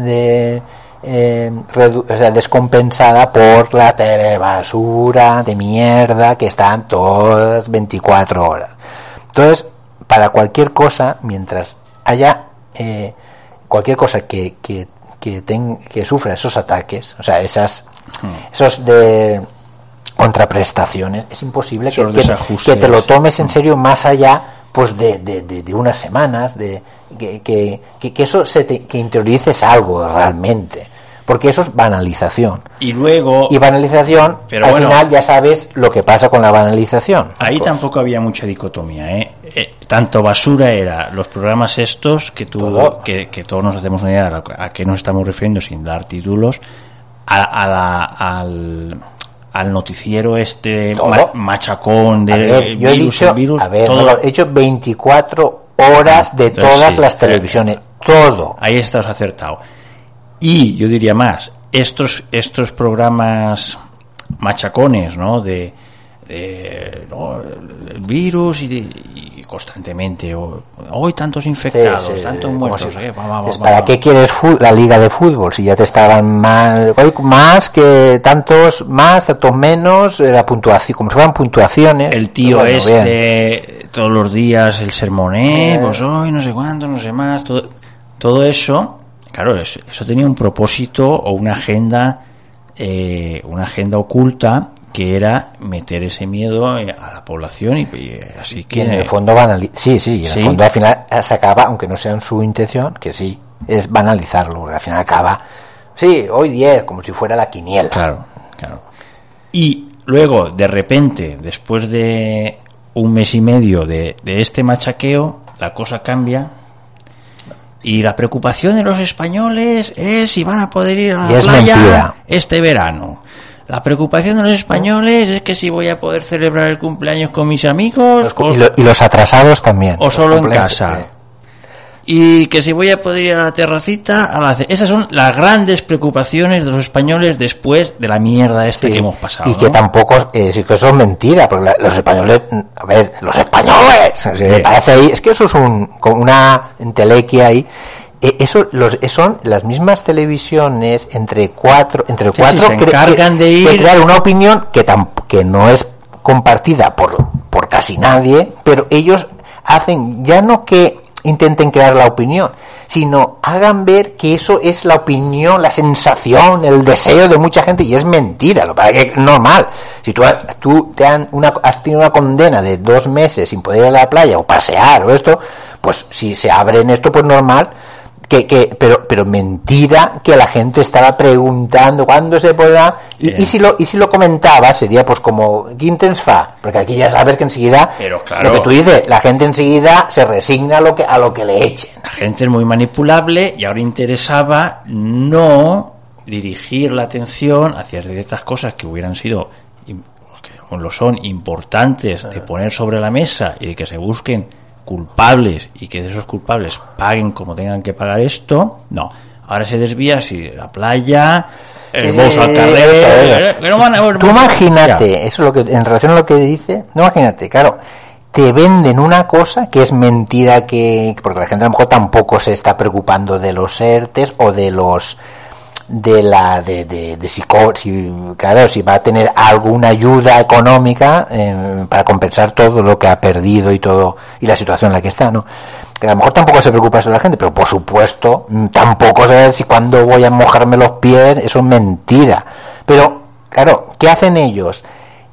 descompensada por la telebasura de mierda que están todas 24 horas. Entonces, para cualquier cosa, mientras haya cualquier cosa que sufra esos ataques, o sea, esos de contraprestaciones, es imposible que te lo tomes en serio más allá, pues de unas semanas, que eso que interiorices algo realmente, porque eso es banalización. Y banalización, pero al final ya sabes lo que pasa con la banalización. Ahí pues tampoco había mucha dicotomía, tanto basura era los programas estos que todos nos hacemos una idea a qué nos estamos refiriendo sin dar títulos, al noticiero machacón del virus, he hecho 24 horas de todas las televisiones, todo. Ahí estás acertado. Y yo diría más, estos programas machacones, ¿no? De el virus y constantemente hoy tantos infectados, tantos muertos, ¿para qué quieres la liga de fútbol si ya te estaban más que tantos menos, la puntuación, como si fueran puntuaciones? El tío todos los días el sermoné, pues hoy no sé cuánto, no sé más, todo eso, claro, eso tenía un propósito o una agenda oculta, que era meter ese miedo a la población y así que... Y en el fondo en el fondo al final se acaba, aunque no sea en su intención, que sí, es banalizarlo, porque al final acaba, hoy 10, como si fuera la quiniela. Claro. Y luego, de repente, después de un mes y medio de este machaqueo, la cosa cambia y la preocupación de los españoles es si van a poder ir a la playa este verano. La preocupación de los españoles es que si voy a poder celebrar el cumpleaños con mis amigos y los atrasados también, o solo en casa, y que si voy a poder ir a la terracita esas son las grandes preocupaciones de los españoles después de la mierda que hemos pasado, y que tampoco que eso es mentira, porque los españoles, me parece ahí, es que eso es como una entelequia ahí. Eso son las mismas televisiones entre cuatro se encargan de crear una opinión que no es compartida por casi nadie, pero ellos hacen, ya no que intenten crear la opinión, sino hagan ver que eso es la opinión, la sensación, el deseo de mucha gente, y es mentira. Lo que es normal. Si tú has tenido una condena de 2 meses sin poder ir a la playa o pasear o esto, pues si se abre en esto, pues normal. Pero mentira que la gente estaba preguntando cuándo se podrá, y si lo comentaba sería pues como Quintens fa, porque aquí ya sabes que enseguida, pero claro, lo que tú dices, la gente enseguida se resigna a lo que le echen. La gente es muy manipulable y ahora interesaba no dirigir la atención hacia ciertas cosas que hubieran sido, o lo son, importantes de poner sobre la mesa y de que se busquen culpables y que de esos culpables paguen como tengan que pagar esto. No, ahora se desvía así de la playa, el bolso al carrero. Tú imagínate, eso es lo que, en relación a lo que dice, imagínate, claro, te venden una cosa que es mentira, porque la gente a lo mejor tampoco se está preocupando de los ERTES o de los si va a tener alguna ayuda económica para compensar todo lo que ha perdido y la situación en la que está, ¿no? Que a lo mejor tampoco se preocupa eso de la gente, pero por supuesto tampoco saber si cuando voy a mojarme los pies, eso es mentira. Pero claro, ¿qué hacen ellos?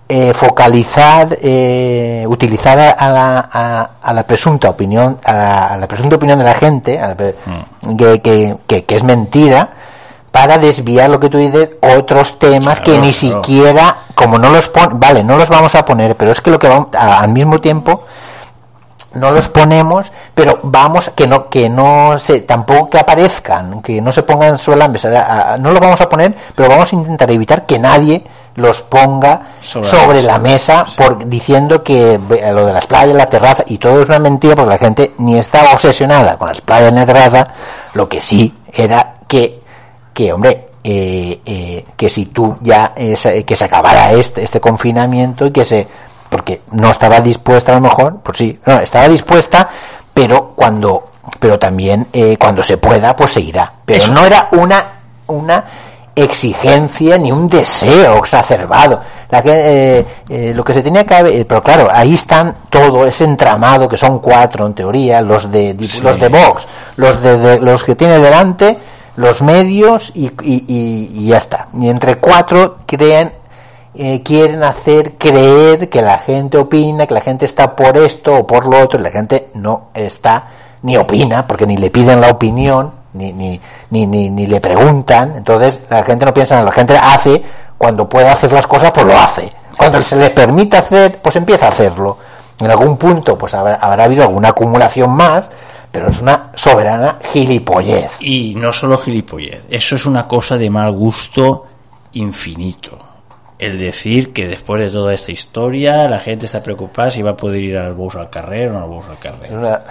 Utilizar a la presunta opinión de la gente, que es mentira, para desviar lo que tú dices, otros temas que ni siquiera, como no los vale, no los vamos a poner, pero es que lo que vamos, al mismo tiempo, no los ponemos, pero vamos, que no se, tampoco que aparezcan, que no se pongan sobre la mesa, no los vamos a poner, pero vamos a intentar evitar que nadie los ponga sobre la mesa, sí, diciendo que lo de las playas, la terraza, y todo es una mentira, porque la gente ni estaba obsesionada con las playas ni la terraza. Lo que sí era que hombre, que si tú ya, que se acabara este confinamiento, y que porque no estaba dispuesta, a lo mejor, pues sí, no, estaba dispuesta, pero también cuando se pueda, pues se irá. Pero eso no era una exigencia ni un deseo exacerbado. Lo que se tenía que haber, pero claro, ahí están todo ese entramado, que son 4 en teoría, los de Vox, los que tiene delante, los medios y ya está. Y entre 4 quieren hacer creer que la gente opina, que la gente está por esto o por lo otro, y la gente no está ni opina, porque ni le piden la opinión, ni le preguntan. Entonces la gente no piensa, la gente hace, cuando puede hacer las cosas, pues lo hace. Cuando se le permite hacer, pues empieza a hacerlo. En algún punto pues habrá habido alguna acumulación más, pero es una soberana gilipollez. Y no solo gilipollez, eso es una cosa de mal gusto infinito. El decir que después de toda esta historia la gente está preocupada si va a poder ir al bus al carrer o no al bus al carrer.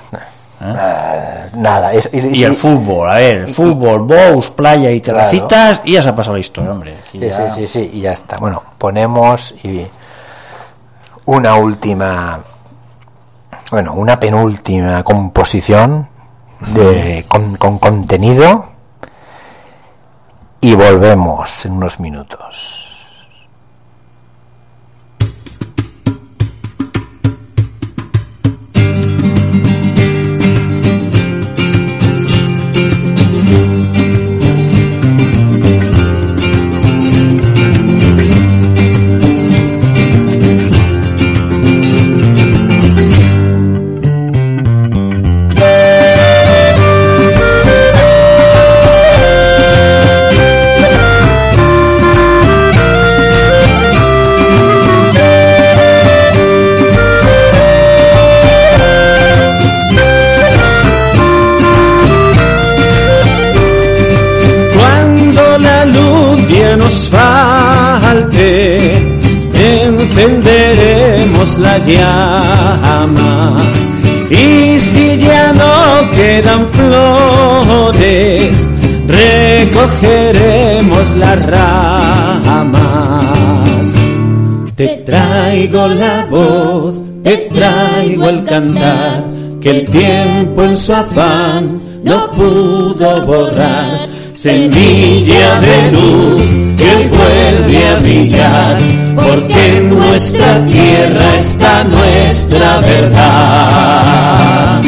Nada. Y el fútbol, a ver, fútbol, bus, playa y terracitas, claro, y ya se ha pasado la historia, hombre. Sí, y ya está. Bueno, ponemos una penúltima composición con contenido, y volvemos en unos minutos. Nos falte, encenderemos la llama, y si ya no quedan flores, recogeremos las ramas. Te traigo la voz, te traigo el cantar, que el tiempo en su afán no pudo borrar. Semilla de luz que vuelve a brillar, porque en nuestra tierra está nuestra verdad.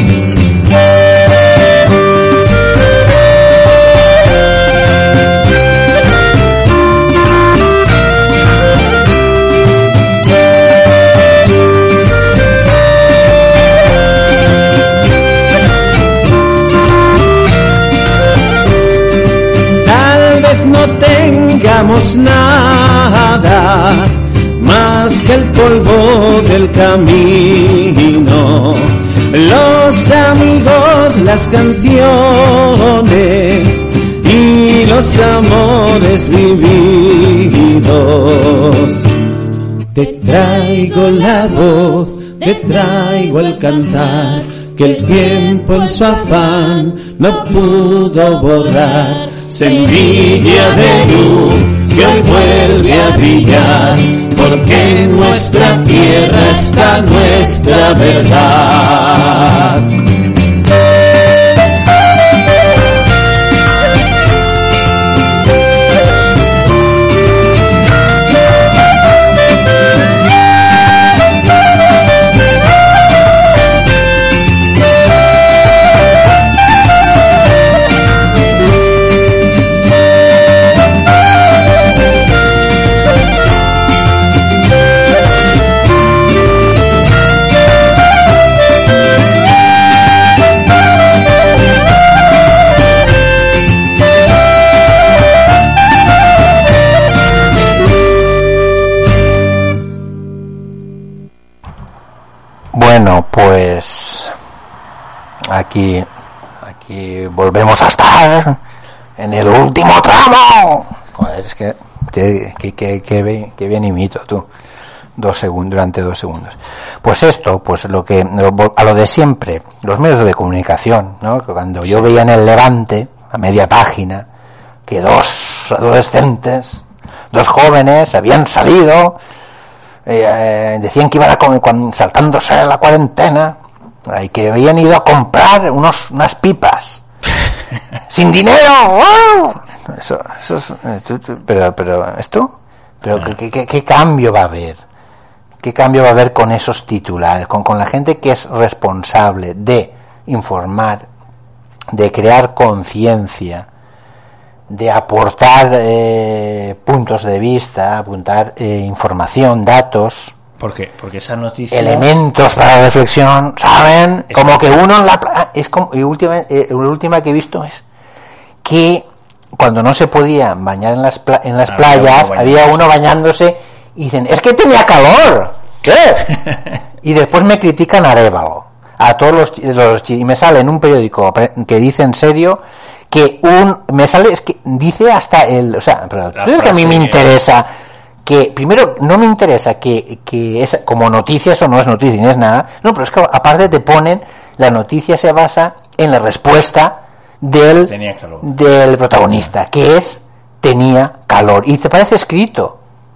Tengamos nada más que el polvo del camino, los amigos, las canciones y los amores vividos. Te traigo la voz, te traigo el cantar, que el tiempo en su afán no pudo borrar. Semilla de luz que hoy vuelve a brillar, porque en nuestra tierra está nuestra verdad. aquí volvemos a estar en el último tramo. Joder, es que bien imito tú. 2 segundos, durante 2 segundos. Pues esto, pues a lo de siempre, los medios de comunicación, ¿no? Cuando yo veía en el Levante, a media página, que 2 adolescentes, 2 jóvenes habían salido, decían que iban saltándose la cuarentena, y que habían ido a comprar unas pipas sin dinero. ¡Wow! Eso es, pero esto, ¿qué cambio va a haber? ¿Qué cambio va a haber con esos titulares, con la gente que es responsable de informar, de crear conciencia, de aportar puntos de vista, apuntar información, datos? Porque esa noticia, elementos para la reflexión, ¿saben? Como que uno en la es como, y la última que he visto es que cuando no se podía bañar en las playas, había uno bañándose y dicen, es que tenía calor. ¿Qué? Y después me critican Arévalo, a todos los y me sale en un periódico que dice en serio que es que dice hasta o sea, pero es que a mí me interesa que, primero, no me interesa que es como noticia, eso no es noticia ni es nada, no, pero es que aparte te ponen, la noticia se basa en la respuesta del protagonista, que tenía calor, y te parece escrito.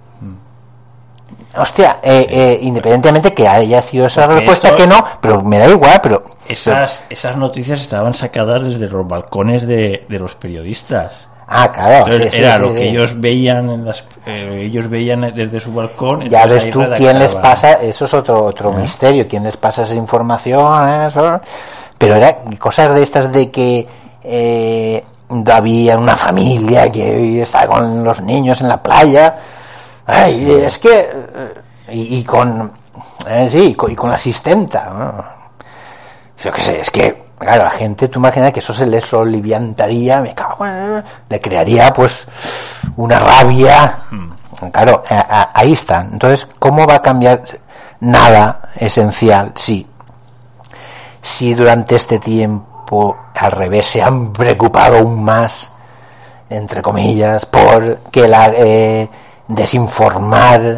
Hostia, independientemente que haya sido esa respuesta que no, pero me da igual, pero esas noticias estaban sacadas desde los balcones de los periodistas. Ah, claro. Entonces, era lo que ellos veían ellos veían desde su balcón. Ya ves tú quién les pasa, eso es otro misterio, quién les pasa esa información, eso. Pero era cosas de estas de que había una familia que estaba con los niños en la playa. Ay, sí. Es que y con la asistenta, ¿no? Yo qué sé, es que claro, la gente, tú imaginas que eso se les soliviantaría, me cago, le crearía pues una rabia. Claro, ahí están. Entonces, ¿cómo va a cambiar? Nada esencial, sí. Si durante este tiempo al revés se han preocupado aún más, entre comillas, por que desinformar,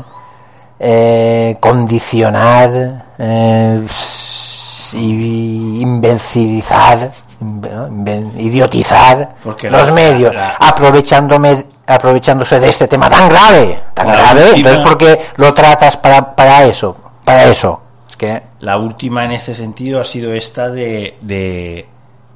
condicionar y imbecilizar, idiotizar porque los medios, aprovechándose de este tema tan grave, entonces ¿por qué lo tratas para eso? Es que la última en este sentido ha sido esta de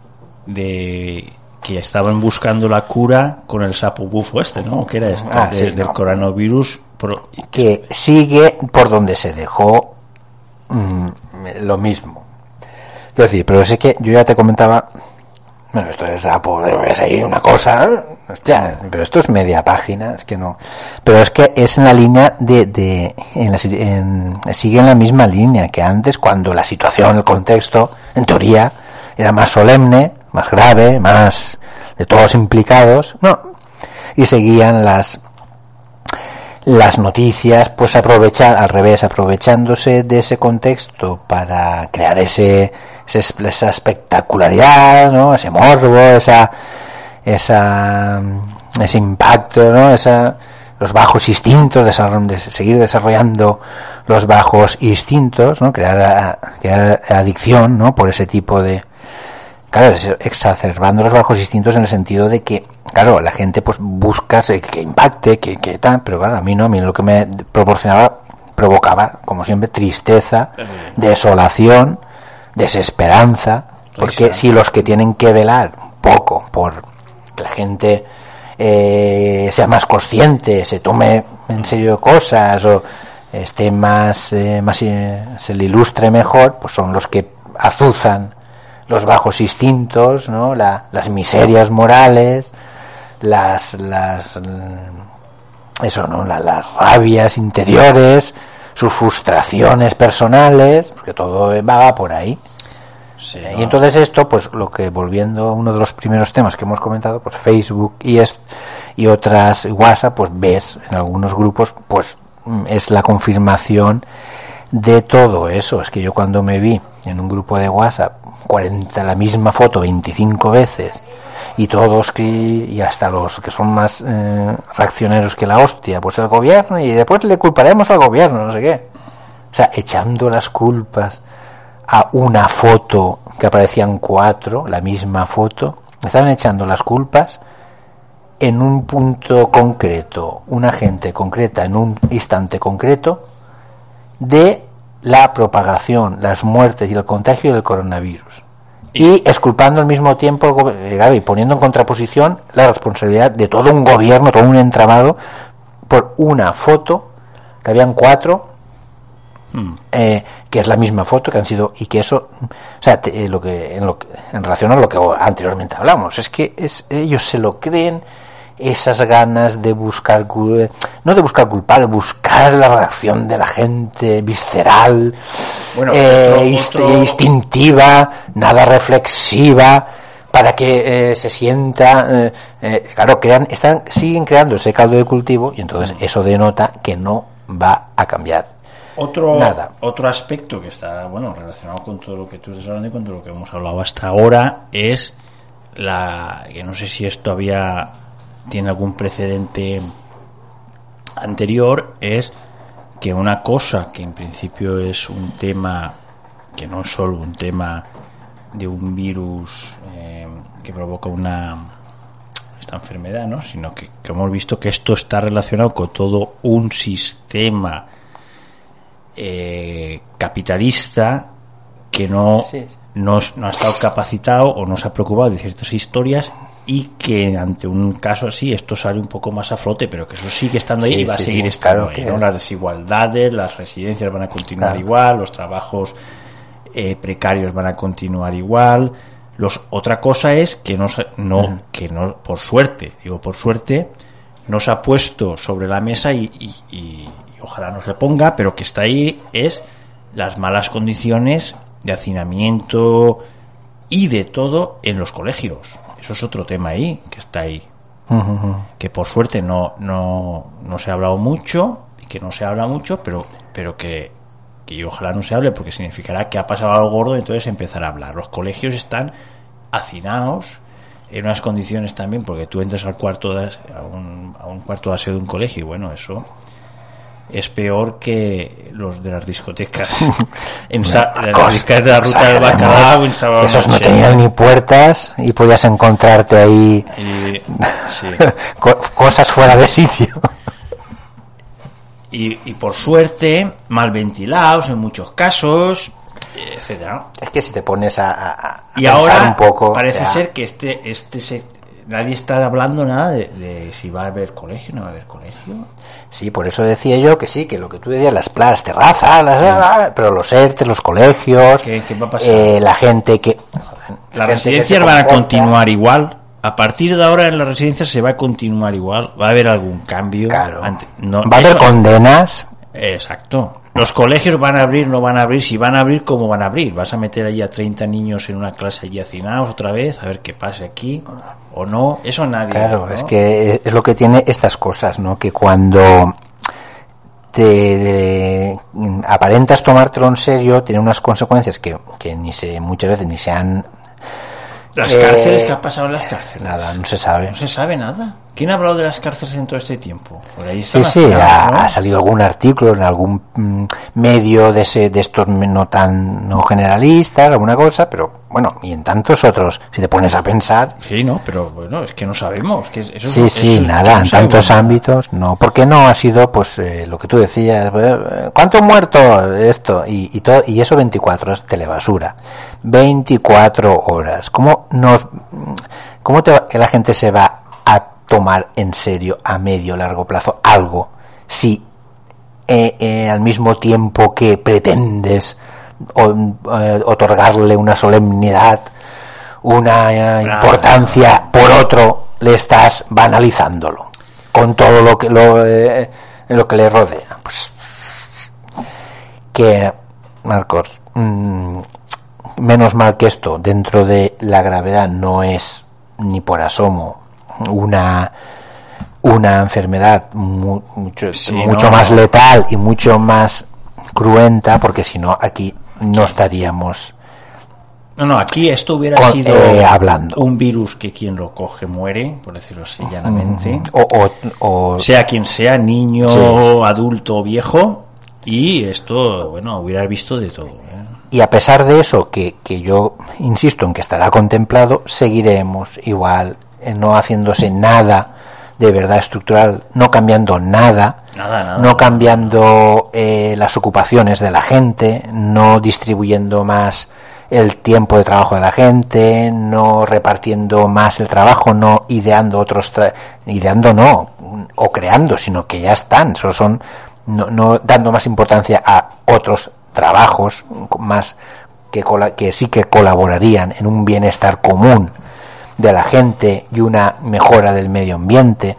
que estaban buscando la cura con el sapo bufo ¿no? Que era del coronavirus, que sigue por donde se dejó lo mismo. Quiero decir, pero es que yo ya te comentaba, bueno, esto es sapo, es ahí una cosa, hostia, pero esto es media página, es que no, pero es que es en la línea sigue en la misma línea que antes, cuando la situación, el contexto, en teoría, era más solemne, más grave, más de todos implicados, no, y seguían las noticias, pues aprovechándose de ese contexto para crear esa espectacularidad, ¿no? Ese morbo, ese impacto, ¿no? Los bajos instintos, de seguir desarrollando los bajos instintos, ¿no? Crear adicción, ¿no? Por ese tipo de, claro, exacerbando los bajos instintos en el sentido de que, claro, la gente pues busca que impacte, que tal, pero claro, a mí lo que me provocaba, como siempre, tristeza, desolación, desesperanza, porque si los que tienen que velar un poco por que la gente sea más consciente, se tome en serio cosas o esté más se le ilustre mejor, pues son los que azuzan los bajos instintos, ¿no? Las miserias morales, las rabias interiores, sus frustraciones personales, porque todo va por ahí. Sí, y entonces esto, pues lo que, volviendo a uno de los primeros temas que hemos comentado, pues Facebook y otras, WhatsApp, pues ves en algunos grupos, pues es la confirmación de todo eso. Es que yo cuando me vi en un grupo de WhatsApp 40 la misma foto 25 veces y todos y hasta los que son más reaccioneros que la hostia, pues el gobierno, y después le culparemos al gobierno, no sé qué. O sea, echando las culpas a una foto que aparecían 4, la misma foto, estaban echando las culpas en un punto concreto, una gente concreta, en un instante concreto, de la propagación, las muertes y el contagio del coronavirus. Y exculpando al mismo tiempo, claro, y poniendo en contraposición la responsabilidad de todo un gobierno, todo un entramado, por una foto, que habían 4, que es la misma foto, que han sido, y que eso, o sea, en relación a lo que anteriormente hablamos, es que ellos se lo creen, esas ganas de buscar, no de buscar culpables, buscar la reacción de la gente visceral, bueno, instintiva, nada reflexiva, para que se sienta, claro, siguen creando ese caldo de cultivo, y entonces eso denota que no va a cambiar. Otro aspecto que está relacionado con todo lo que tú estás hablando y con todo lo que hemos hablado hasta ahora es que no sé si esto tiene algún precedente anterior, es que una cosa que en principio es un tema, que no es solo un tema de un virus que provoca esta enfermedad, ¿no? Sino que hemos visto que esto está relacionado con todo un sistema capitalista que no ha estado capacitado o no se ha preocupado de ciertas historias, y que ante un caso así esto sale un poco más a flote, pero que eso sigue estando ahí y va a seguir estando ahí, ¿no? Las desigualdades, las residencias van a continuar igual, los trabajos precarios van a continuar igual. Otra cosa es que por suerte no se ha puesto sobre la mesa y ojalá no se ponga, pero que está ahí, es las malas condiciones de hacinamiento y de todo en los colegios. Eso es otro tema ahí, que está ahí. Que por suerte no se ha hablado mucho, y que no se habla mucho, pero que ojalá no se hable, porque significará que ha pasado algo gordo, y entonces empezar a hablar. Los colegios están hacinados en unas condiciones también, porque tú entras a un cuarto de aseo de un colegio, y bueno, eso es peor que los de las discotecas las discotecas de la Ruta del Bacalao en sábado. Esos no tenían ni puertas y podías encontrarte ahí cosas fuera de sitio, y por suerte mal ventilados en muchos casos, etcétera. Es que si te pones a y ahora un poco, parece ser que nadie está hablando nada de si va a haber colegio o no va a haber colegio. Sí, por eso decía yo que sí, que lo que tú decías, las playas, terrazas, pero los ERTE, los colegios, ¿Qué va a pasar? La gente que... Las residencias van a continuar igual. A partir de ahora en las residencias se va a continuar igual. Va a haber algún cambio. Claro. Va a haber condenas. Exacto. Los colegios van a abrir, no van a abrir. Si van a abrir, ¿cómo van a abrir? ¿Vas a meter allí a 30 niños en una clase allí hacinados otra vez? A ver qué pase aquí. ¿O no? Eso nadie. Claro, ¿no? Es que es lo que tiene estas cosas, ¿no? Que cuando aparentas tomártelo en serio, tiene unas consecuencias que muchas veces ni se han... ¿Las cárceles? ¿Qué ha pasado en las cárceles? Nada, no se sabe. No se sabe nada. ¿Quién ha hablado de las cárceles en todo este tiempo? Por ahí sí, ha salido algún artículo en algún medio de estos no generalistas, alguna cosa, pero bueno, y en tantos otros, si te pones a pensar... Sí, no, pero bueno, es que no sabemos. Que nada, en tantos ámbitos, no, porque no ha sido, pues, lo que tú decías, ¿cuántos muertos? Esto, y todo, y eso 24 horas telebasura. 24 horas. ¿Cómo la gente se va a tomar en serio a medio largo plazo algo si al mismo tiempo que pretendes otorgarle una solemnidad, una importancia, por otro le estás banalizándolo con todo lo que le rodea? Pues que, Marcos, menos mal que esto dentro de la gravedad no es ni por asomo una enfermedad mucho más letal y mucho más cruenta, porque si no aquí no estaríamos. No, aquí esto hubiera sido hablando. Un virus que quien lo coge muere, por decirlo así llanamente. O sea quien sea, niño, sí, adulto o viejo, y esto, bueno, hubiera visto de todo. Y a pesar de eso, que yo insisto en que estará contemplado, seguiremos igual, no haciéndose nada de verdad estructural, no cambiando nada, no cambiando las ocupaciones de la gente, no distribuyendo más el tiempo de trabajo de la gente, no repartiendo más el trabajo, no ideando o creando, sino que ya están, solo son no dando más importancia a otros trabajos más que sí que colaborarían en un bienestar común de la gente y una mejora del medio ambiente.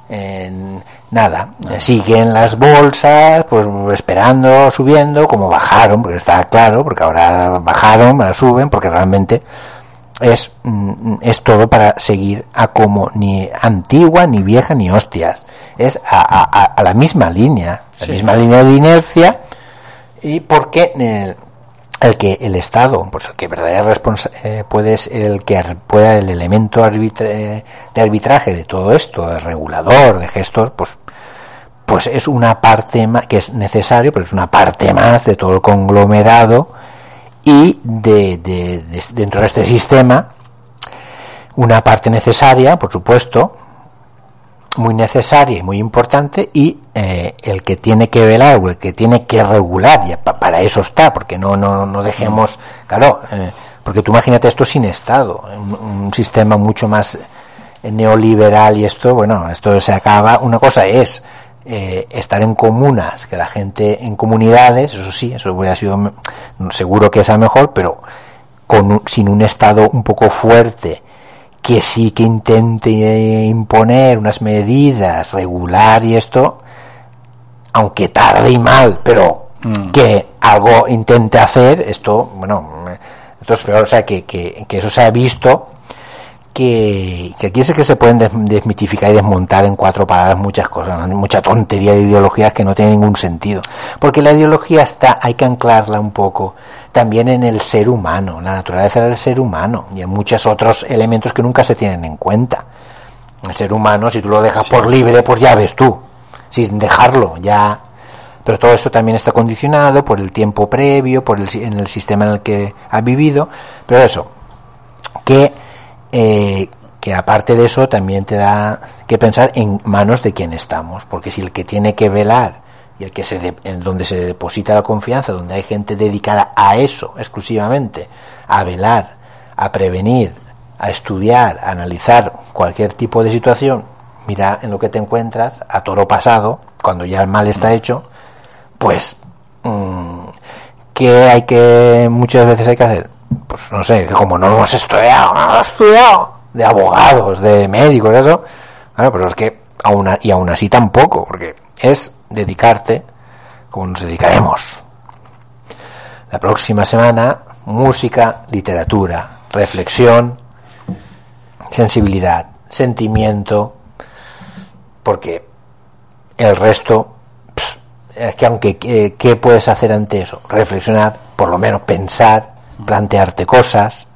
Siguen las bolsas pues esperando, subiendo, como bajaron, porque está claro, porque ahora bajaron, ahora suben, porque realmente es todo para seguir a como ni antigua, ni vieja, ni hostias, es a la misma línea, misma línea de inercia. Y porque el Estado, pues el que verdaderamente puede el elemento de arbitraje de todo esto, de regulador, de gestor, pues es una parte más, que es necesario, pero es una parte más de todo el conglomerado y dentro de este sistema, una parte necesaria, por supuesto, muy necesaria y muy importante, y el que tiene que velar o el que tiene que regular, ya para eso está, porque no dejemos, claro, porque tú imagínate esto sin Estado, un sistema mucho más neoliberal, y esto se acaba. Una cosa es estar en comunas, que la gente en comunidades, eso sí, eso hubiera sido seguro que sea mejor, pero sin un Estado un poco fuerte que sí que intente imponer unas medidas, regular y esto, aunque tarde y mal, pero que algo intente hacer, esto es peor. O sea, que eso se ha visto, que aquí es que se pueden desmitificar y desmontar en 4 palabras muchas cosas, mucha tontería de ideologías que no tiene ningún sentido, porque la ideología hay que anclarla un poco también en el ser humano, la naturaleza del ser humano, y en muchos otros elementos que nunca se tienen en cuenta. El ser humano, si tú lo dejas por libre, pues ya ves tú, sin dejarlo ya. Pero todo esto también está condicionado por el tiempo previo, en el sistema en el que ha vivido. Pero eso, que aparte de eso también te da que pensar en manos de quién estamos, porque si el que tiene que velar y el que en donde se deposita la confianza, donde hay gente dedicada a eso exclusivamente, a velar, a prevenir, a estudiar, a analizar cualquier tipo de situación, mira en lo que te encuentras a toro pasado, cuando ya el mal está hecho, pues ¿qué muchas veces hay que hacer? Pues no sé, que como no hemos estudiado de abogados, de médicos, eso, bueno, pero es que aún así tampoco, porque es dedicarte, como nos dedicaremos la próxima semana, música, literatura, reflexión, sensibilidad, sentimiento, porque el resto es que aunque ¿qué puedes hacer ante eso? Reflexionar, por lo menos pensar, plantearte cosas,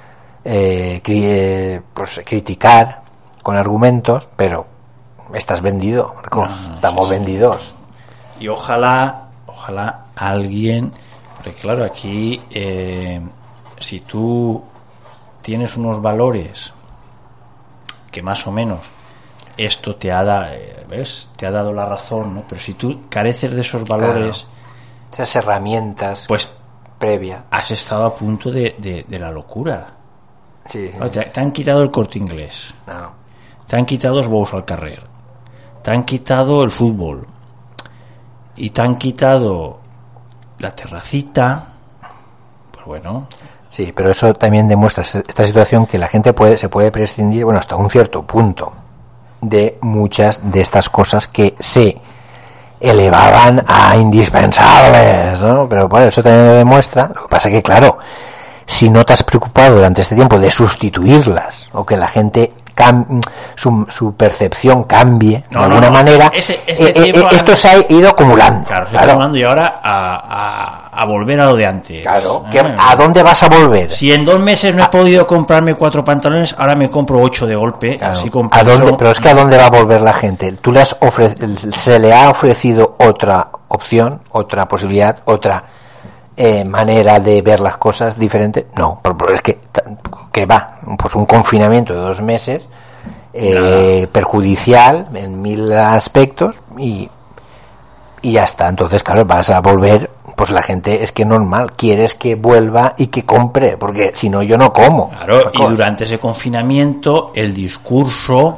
pues criticar con argumentos, pero estás vendido, estamos vendidos. Y ojalá alguien, porque claro, aquí si tú tienes unos valores que más o menos esto te ha dado la razón, ¿no? Pero si tú careces de esos valores, claro, esas herramientas, pues previa, has estado a punto de la locura. Sí. Te han quitado el Corte Inglés, te han quitado los Bous al Carrer, te han quitado el fútbol y te han quitado la terracita. Pues bueno. Sí, pero eso también demuestra esta situación, que la gente se puede prescindir, hasta un cierto punto, de muchas de estas cosas que se elevaban a indispensables, ¿no? Pero bueno, eso también lo demuestra. Lo que pasa es que, claro, si no te has preocupado durante este tiempo de sustituirlas, o que la gente su percepción cambie de alguna manera. Esto se ha ido acumulando. Claro, se está acumulando y ahora a volver a lo de antes. Claro, ¿a dónde vas a volver? Si en 2 meses no he podido comprarme 4 pantalones, ahora me compro 8 de golpe. Claro. Así ¿A dónde? Pero es que ¿a dónde va a volver la gente? ¿Tú se le ha ofrecido otra opción, otra posibilidad, otra manera de ver las cosas diferente? No, pero es que va, pues un confinamiento de 2 meses perjudicial en 1000 aspectos y ya está. Entonces, claro, vas a volver. Pues la gente es que normal, quieres que vuelva y que compre, porque si no yo no como. Claro, y durante ese confinamiento el discurso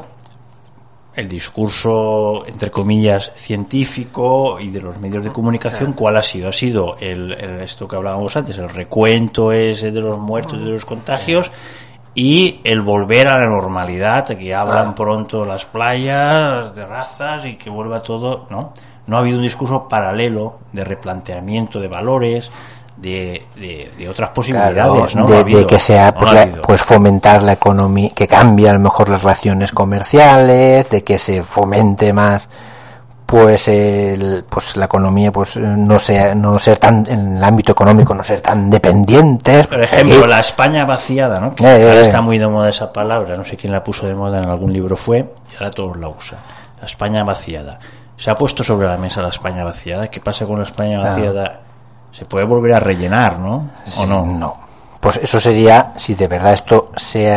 entre comillas científico y de los medios de comunicación, ¿cuál ha sido? Ha sido esto que hablábamos antes, el recuento ese de los muertos, de los contagios, y el volver a la normalidad, que hablan pronto las playas, las terrazas y que vuelva todo, ¿no? No ha habido un discurso paralelo de replanteamiento de valores, de otras posibilidades, claro, ¿no? de que sea pues fomentar la economía, que cambie a lo mejor las relaciones comerciales, de que se fomente más pues la economía, pues no ser tan, en el ámbito económico no ser tan dependientes. Por ejemplo, la España vaciada, ¿no? Que ahora está muy de moda esa palabra, no sé quién la puso de moda, en algún libro fue, y ahora todos la usan. La España vaciada. Se ha puesto sobre la mesa la España vaciada. ¿Qué pasa con la España vaciada? Se puede volver a rellenar, ¿no? ¿O no? No. Pues eso sería, si de verdad esto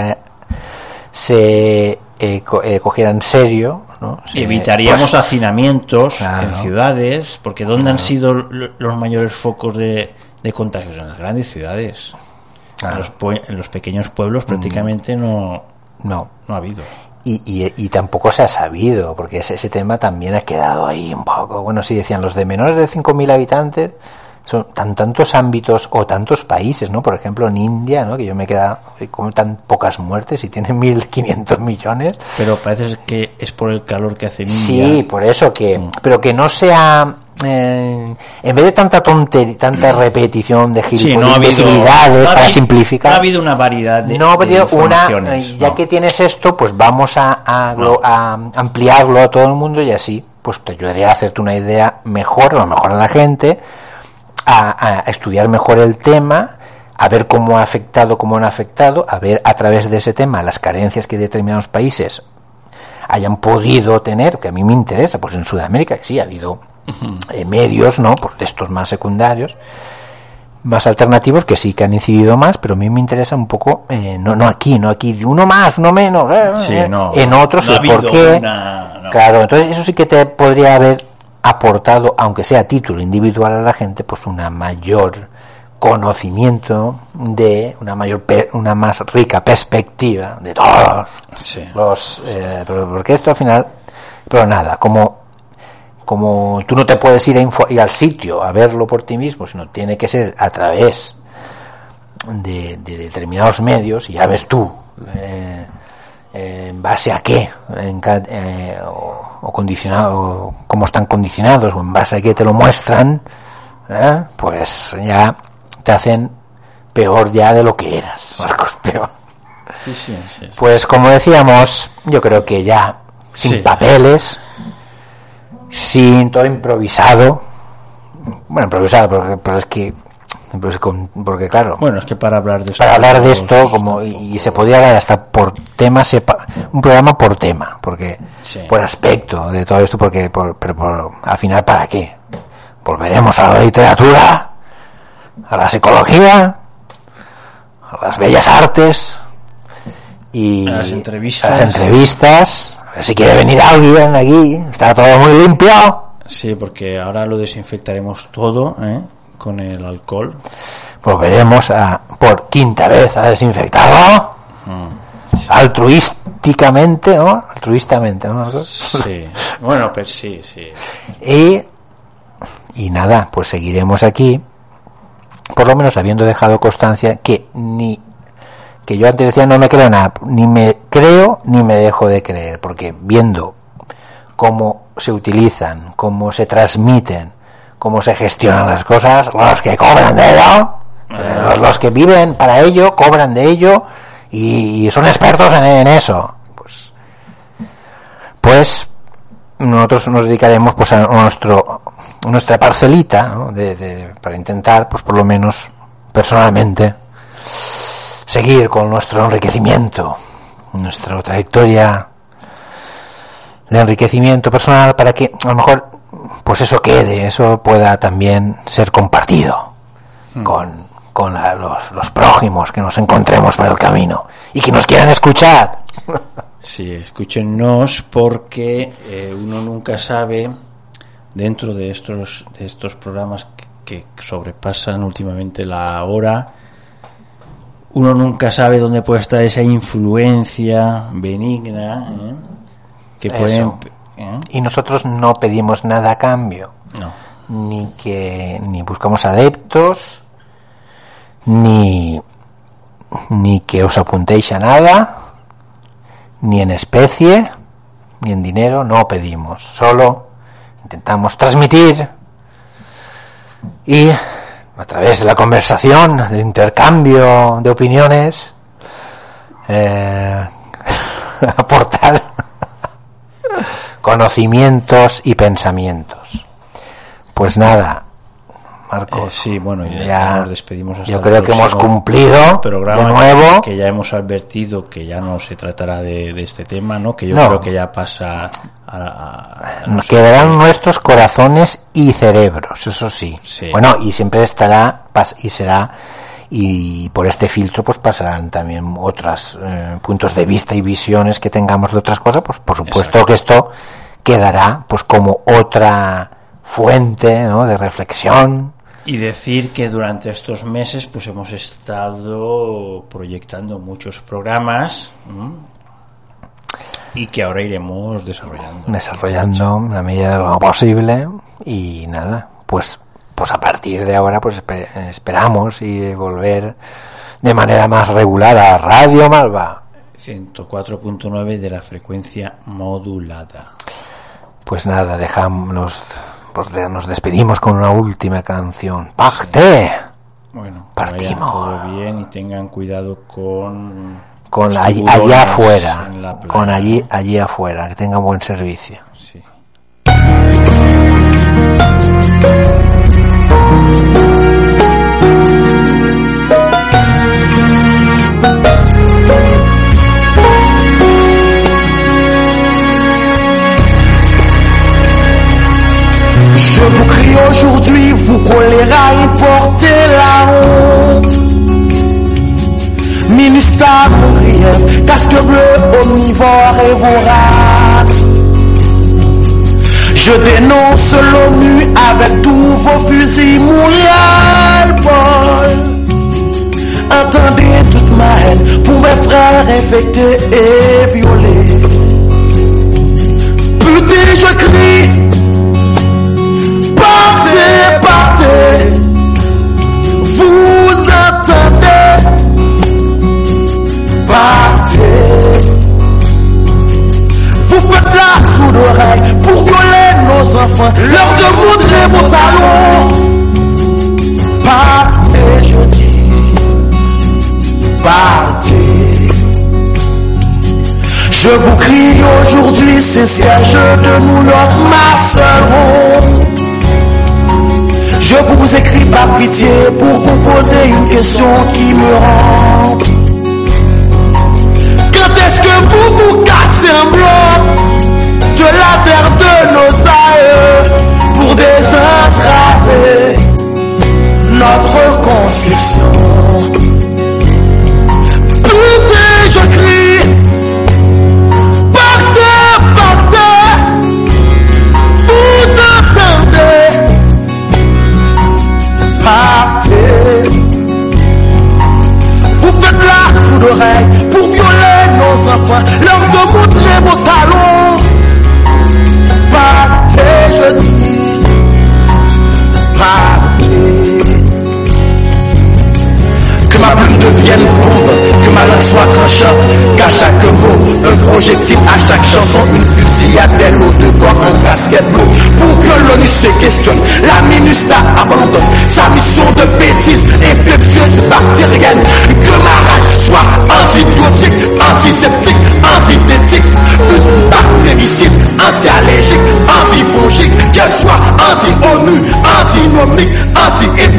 se cogiera en serio, ¿no? Evitaríamos hacinamientos en ciudades, porque ¿dónde han sido los mayores focos de contagios? En las grandes ciudades. En los pequeños pueblos prácticamente no ha habido. Y tampoco se ha sabido, porque ese tema también ha quedado ahí un poco. Bueno, sí decían, los de menores de 5.000 habitantes son tantos ámbitos o tantos países, ¿no? Por ejemplo, en India, ¿no? Que yo me he quedado con tan pocas muertes y tiene 1.500 millones. Pero parece que es por el calor que hace en India. Sí, por eso pero que no sea... en vez de tanta tontería, tanta repetición de gilipollas, para simplificar, no ha habido una variedad de informaciones. Ya que tienes esto, pues vamos a ampliarlo a todo el mundo y así pues te ayudaría a hacerte una idea mejor, a lo mejor a la gente, a estudiar mejor el tema, a ver cómo ha afectado, cómo no ha afectado, a ver a través de ese tema las carencias que determinados países hayan podido tener, que a mí me interesa, pues en Sudamérica sí ha habido medios, ¿no? Pues de estos más secundarios, más alternativos, que sí que han incidido más, pero a mí me interesa un poco, no aquí, uno más, uno menos, en otros, el por qué. Claro, entonces eso sí que te podría haber aportado, aunque sea a título individual a la gente, pues una mayor conocimiento de una más rica perspectiva de todos los porque esto al final, pero nada, como tú no te puedes ir al sitio a verlo por ti mismo, sino tiene que ser a través de determinados medios, y ya ves tú en base a qué o condicionado, cómo están condicionados, o en base a qué te lo muestran, pues ya te hacen peor ya de lo que eras, Marcos, peor. Sí. Pues como decíamos, yo creo que ya sin papeles, sin todo improvisado, pero es que porque claro, bueno, es que para hablar de esto como y se podría hablar hasta por tema, un programa por tema, porque por aspecto de todo esto, pero al final, ¿para qué? Volveremos a la literatura, a la psicología, a las bellas artes y a las entrevistas. A ver si quiere venir alguien aquí, está todo muy limpio. Sí, porque ahora lo desinfectaremos todo, con el alcohol. Volveremos por quinta vez a desinfectarlo. Altruísticamente, ¿no? Sí. Bueno, pues sí. Y nada, pues seguiremos aquí, por lo menos habiendo dejado constancia que yo antes decía no me creo nada, ni me creo ni me dejo de creer, porque viendo cómo se utilizan, cómo se transmiten, cómo se gestionan las cosas, los que cobran de ello, los que viven para ello, cobran de ello y son expertos en eso, pues pues nosotros nos dedicaremos pues a nuestra parcelita, ¿no? para intentar, pues por lo menos personalmente, seguir con nuestro enriquecimiento, nuestra trayectoria de enriquecimiento personal, para que a lo mejor pues eso pueda también ser compartido con los prójimos que nos encontremos por el camino y que nos quieran escuchar. Sí, escúchennos, porque uno nunca sabe, dentro de estos programas que sobrepasan últimamente la hora, uno nunca sabe dónde puede estar esa influencia benigna que pueden. Y nosotros no pedimos nada a cambio, no, ni buscamos adeptos, ni que os apuntéis a nada, ni en especie, ni en dinero. No pedimos, solo intentamos transmitir, y a través de la conversación, del intercambio de opiniones, aportar conocimientos y pensamientos. Pues nada, Marcos, sí, bueno, ya nos despedimos hasta yo creo que hemos cumplido programa, de nuevo, que ya hemos advertido que ya no se tratará de este tema, ¿no? Que yo creo que ya pasa nos quedarán nuestros corazones y cerebros, eso sí. Bueno, y siempre estará y será, y por este filtro pues pasarán también otros puntos de vista y visiones que tengamos de otras cosas, pues por supuesto. Exacto. Que esto quedará pues como otra fuente, ¿no?, de reflexión. Y decir que durante estos meses pues hemos estado proyectando muchos programas, y que ahora iremos desarrollando en la medida de lo posible. Y nada, pues a partir de ahora pues esperamos y volver de manera más regular a Radio Malva 104.9 de la frecuencia modulada. Pues nada, nos despedimos con una última canción. ¡Pacte! Bueno, partimos. Todo bien y tengan cuidado con allá afuera, con allí afuera, que tengan buen servicio. Sí. Je vous crie aujourd'hui, vous choléraillez, portez la honte. Ministère grief, casque bleu, omnivore et vorace. Je dénonce l'ONU avec tous vos fusils Montréal, Paul. Entendez toute ma haine pour mes frères infectés et violés. Putain, je crie, partez, partez. Vous entendez? Partez. Vous faites la sourde oreille pour violer nos enfants, leur démontrer vos talons. Partez, je dis. Partez. Je vous crie aujourd'hui, ces sièges de New York, ma seule honte. Je vous écris par pitié pour vous poser une question qui me hante. Quand est-ce que vous cassez un bloc de la terre de nos aïeux pour désentraver notre construction? Putain, je crie, partez, partez, vous entendez? Partez. Vous faites la sourde oreille pour violer nos enfants, leur démontrer vos talons. Partez, je dis. Partez. Que ma plume devienne bombe, que ma langue soit tranchante, qu'à chaque mot, un projectile, à chaque chanson, une fusillade, des lots de bord, un casquette bleu, pour que l'ONU se questionne, la MINUSTA abandonne sa mission de bêtise infectieuse bactérienne, que ma rage soit antibiotique, antiseptique, antithétique, une bactéricide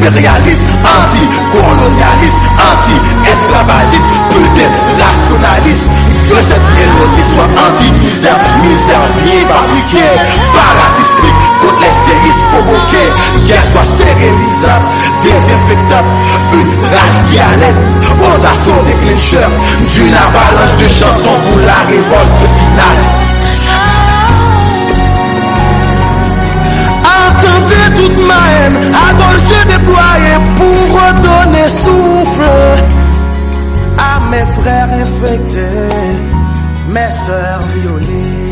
anti-impérialiste, anti-colonialiste, anti-esclavagiste, peut-être rationaliste. Que cette mélodie soit anti-misère, misère bien fabriquée, parasismique, contre les séismes provoqués, qu'elle soit stérilisable, désinfectable, une rage qui allait aux assauts des clincheurs, d'une avalanche de chansons pour la révolte finale. Entendez toute ma haine, Adolphe j'ai déployé pour redonner souffle à mes frères infectés, mes sœurs violées.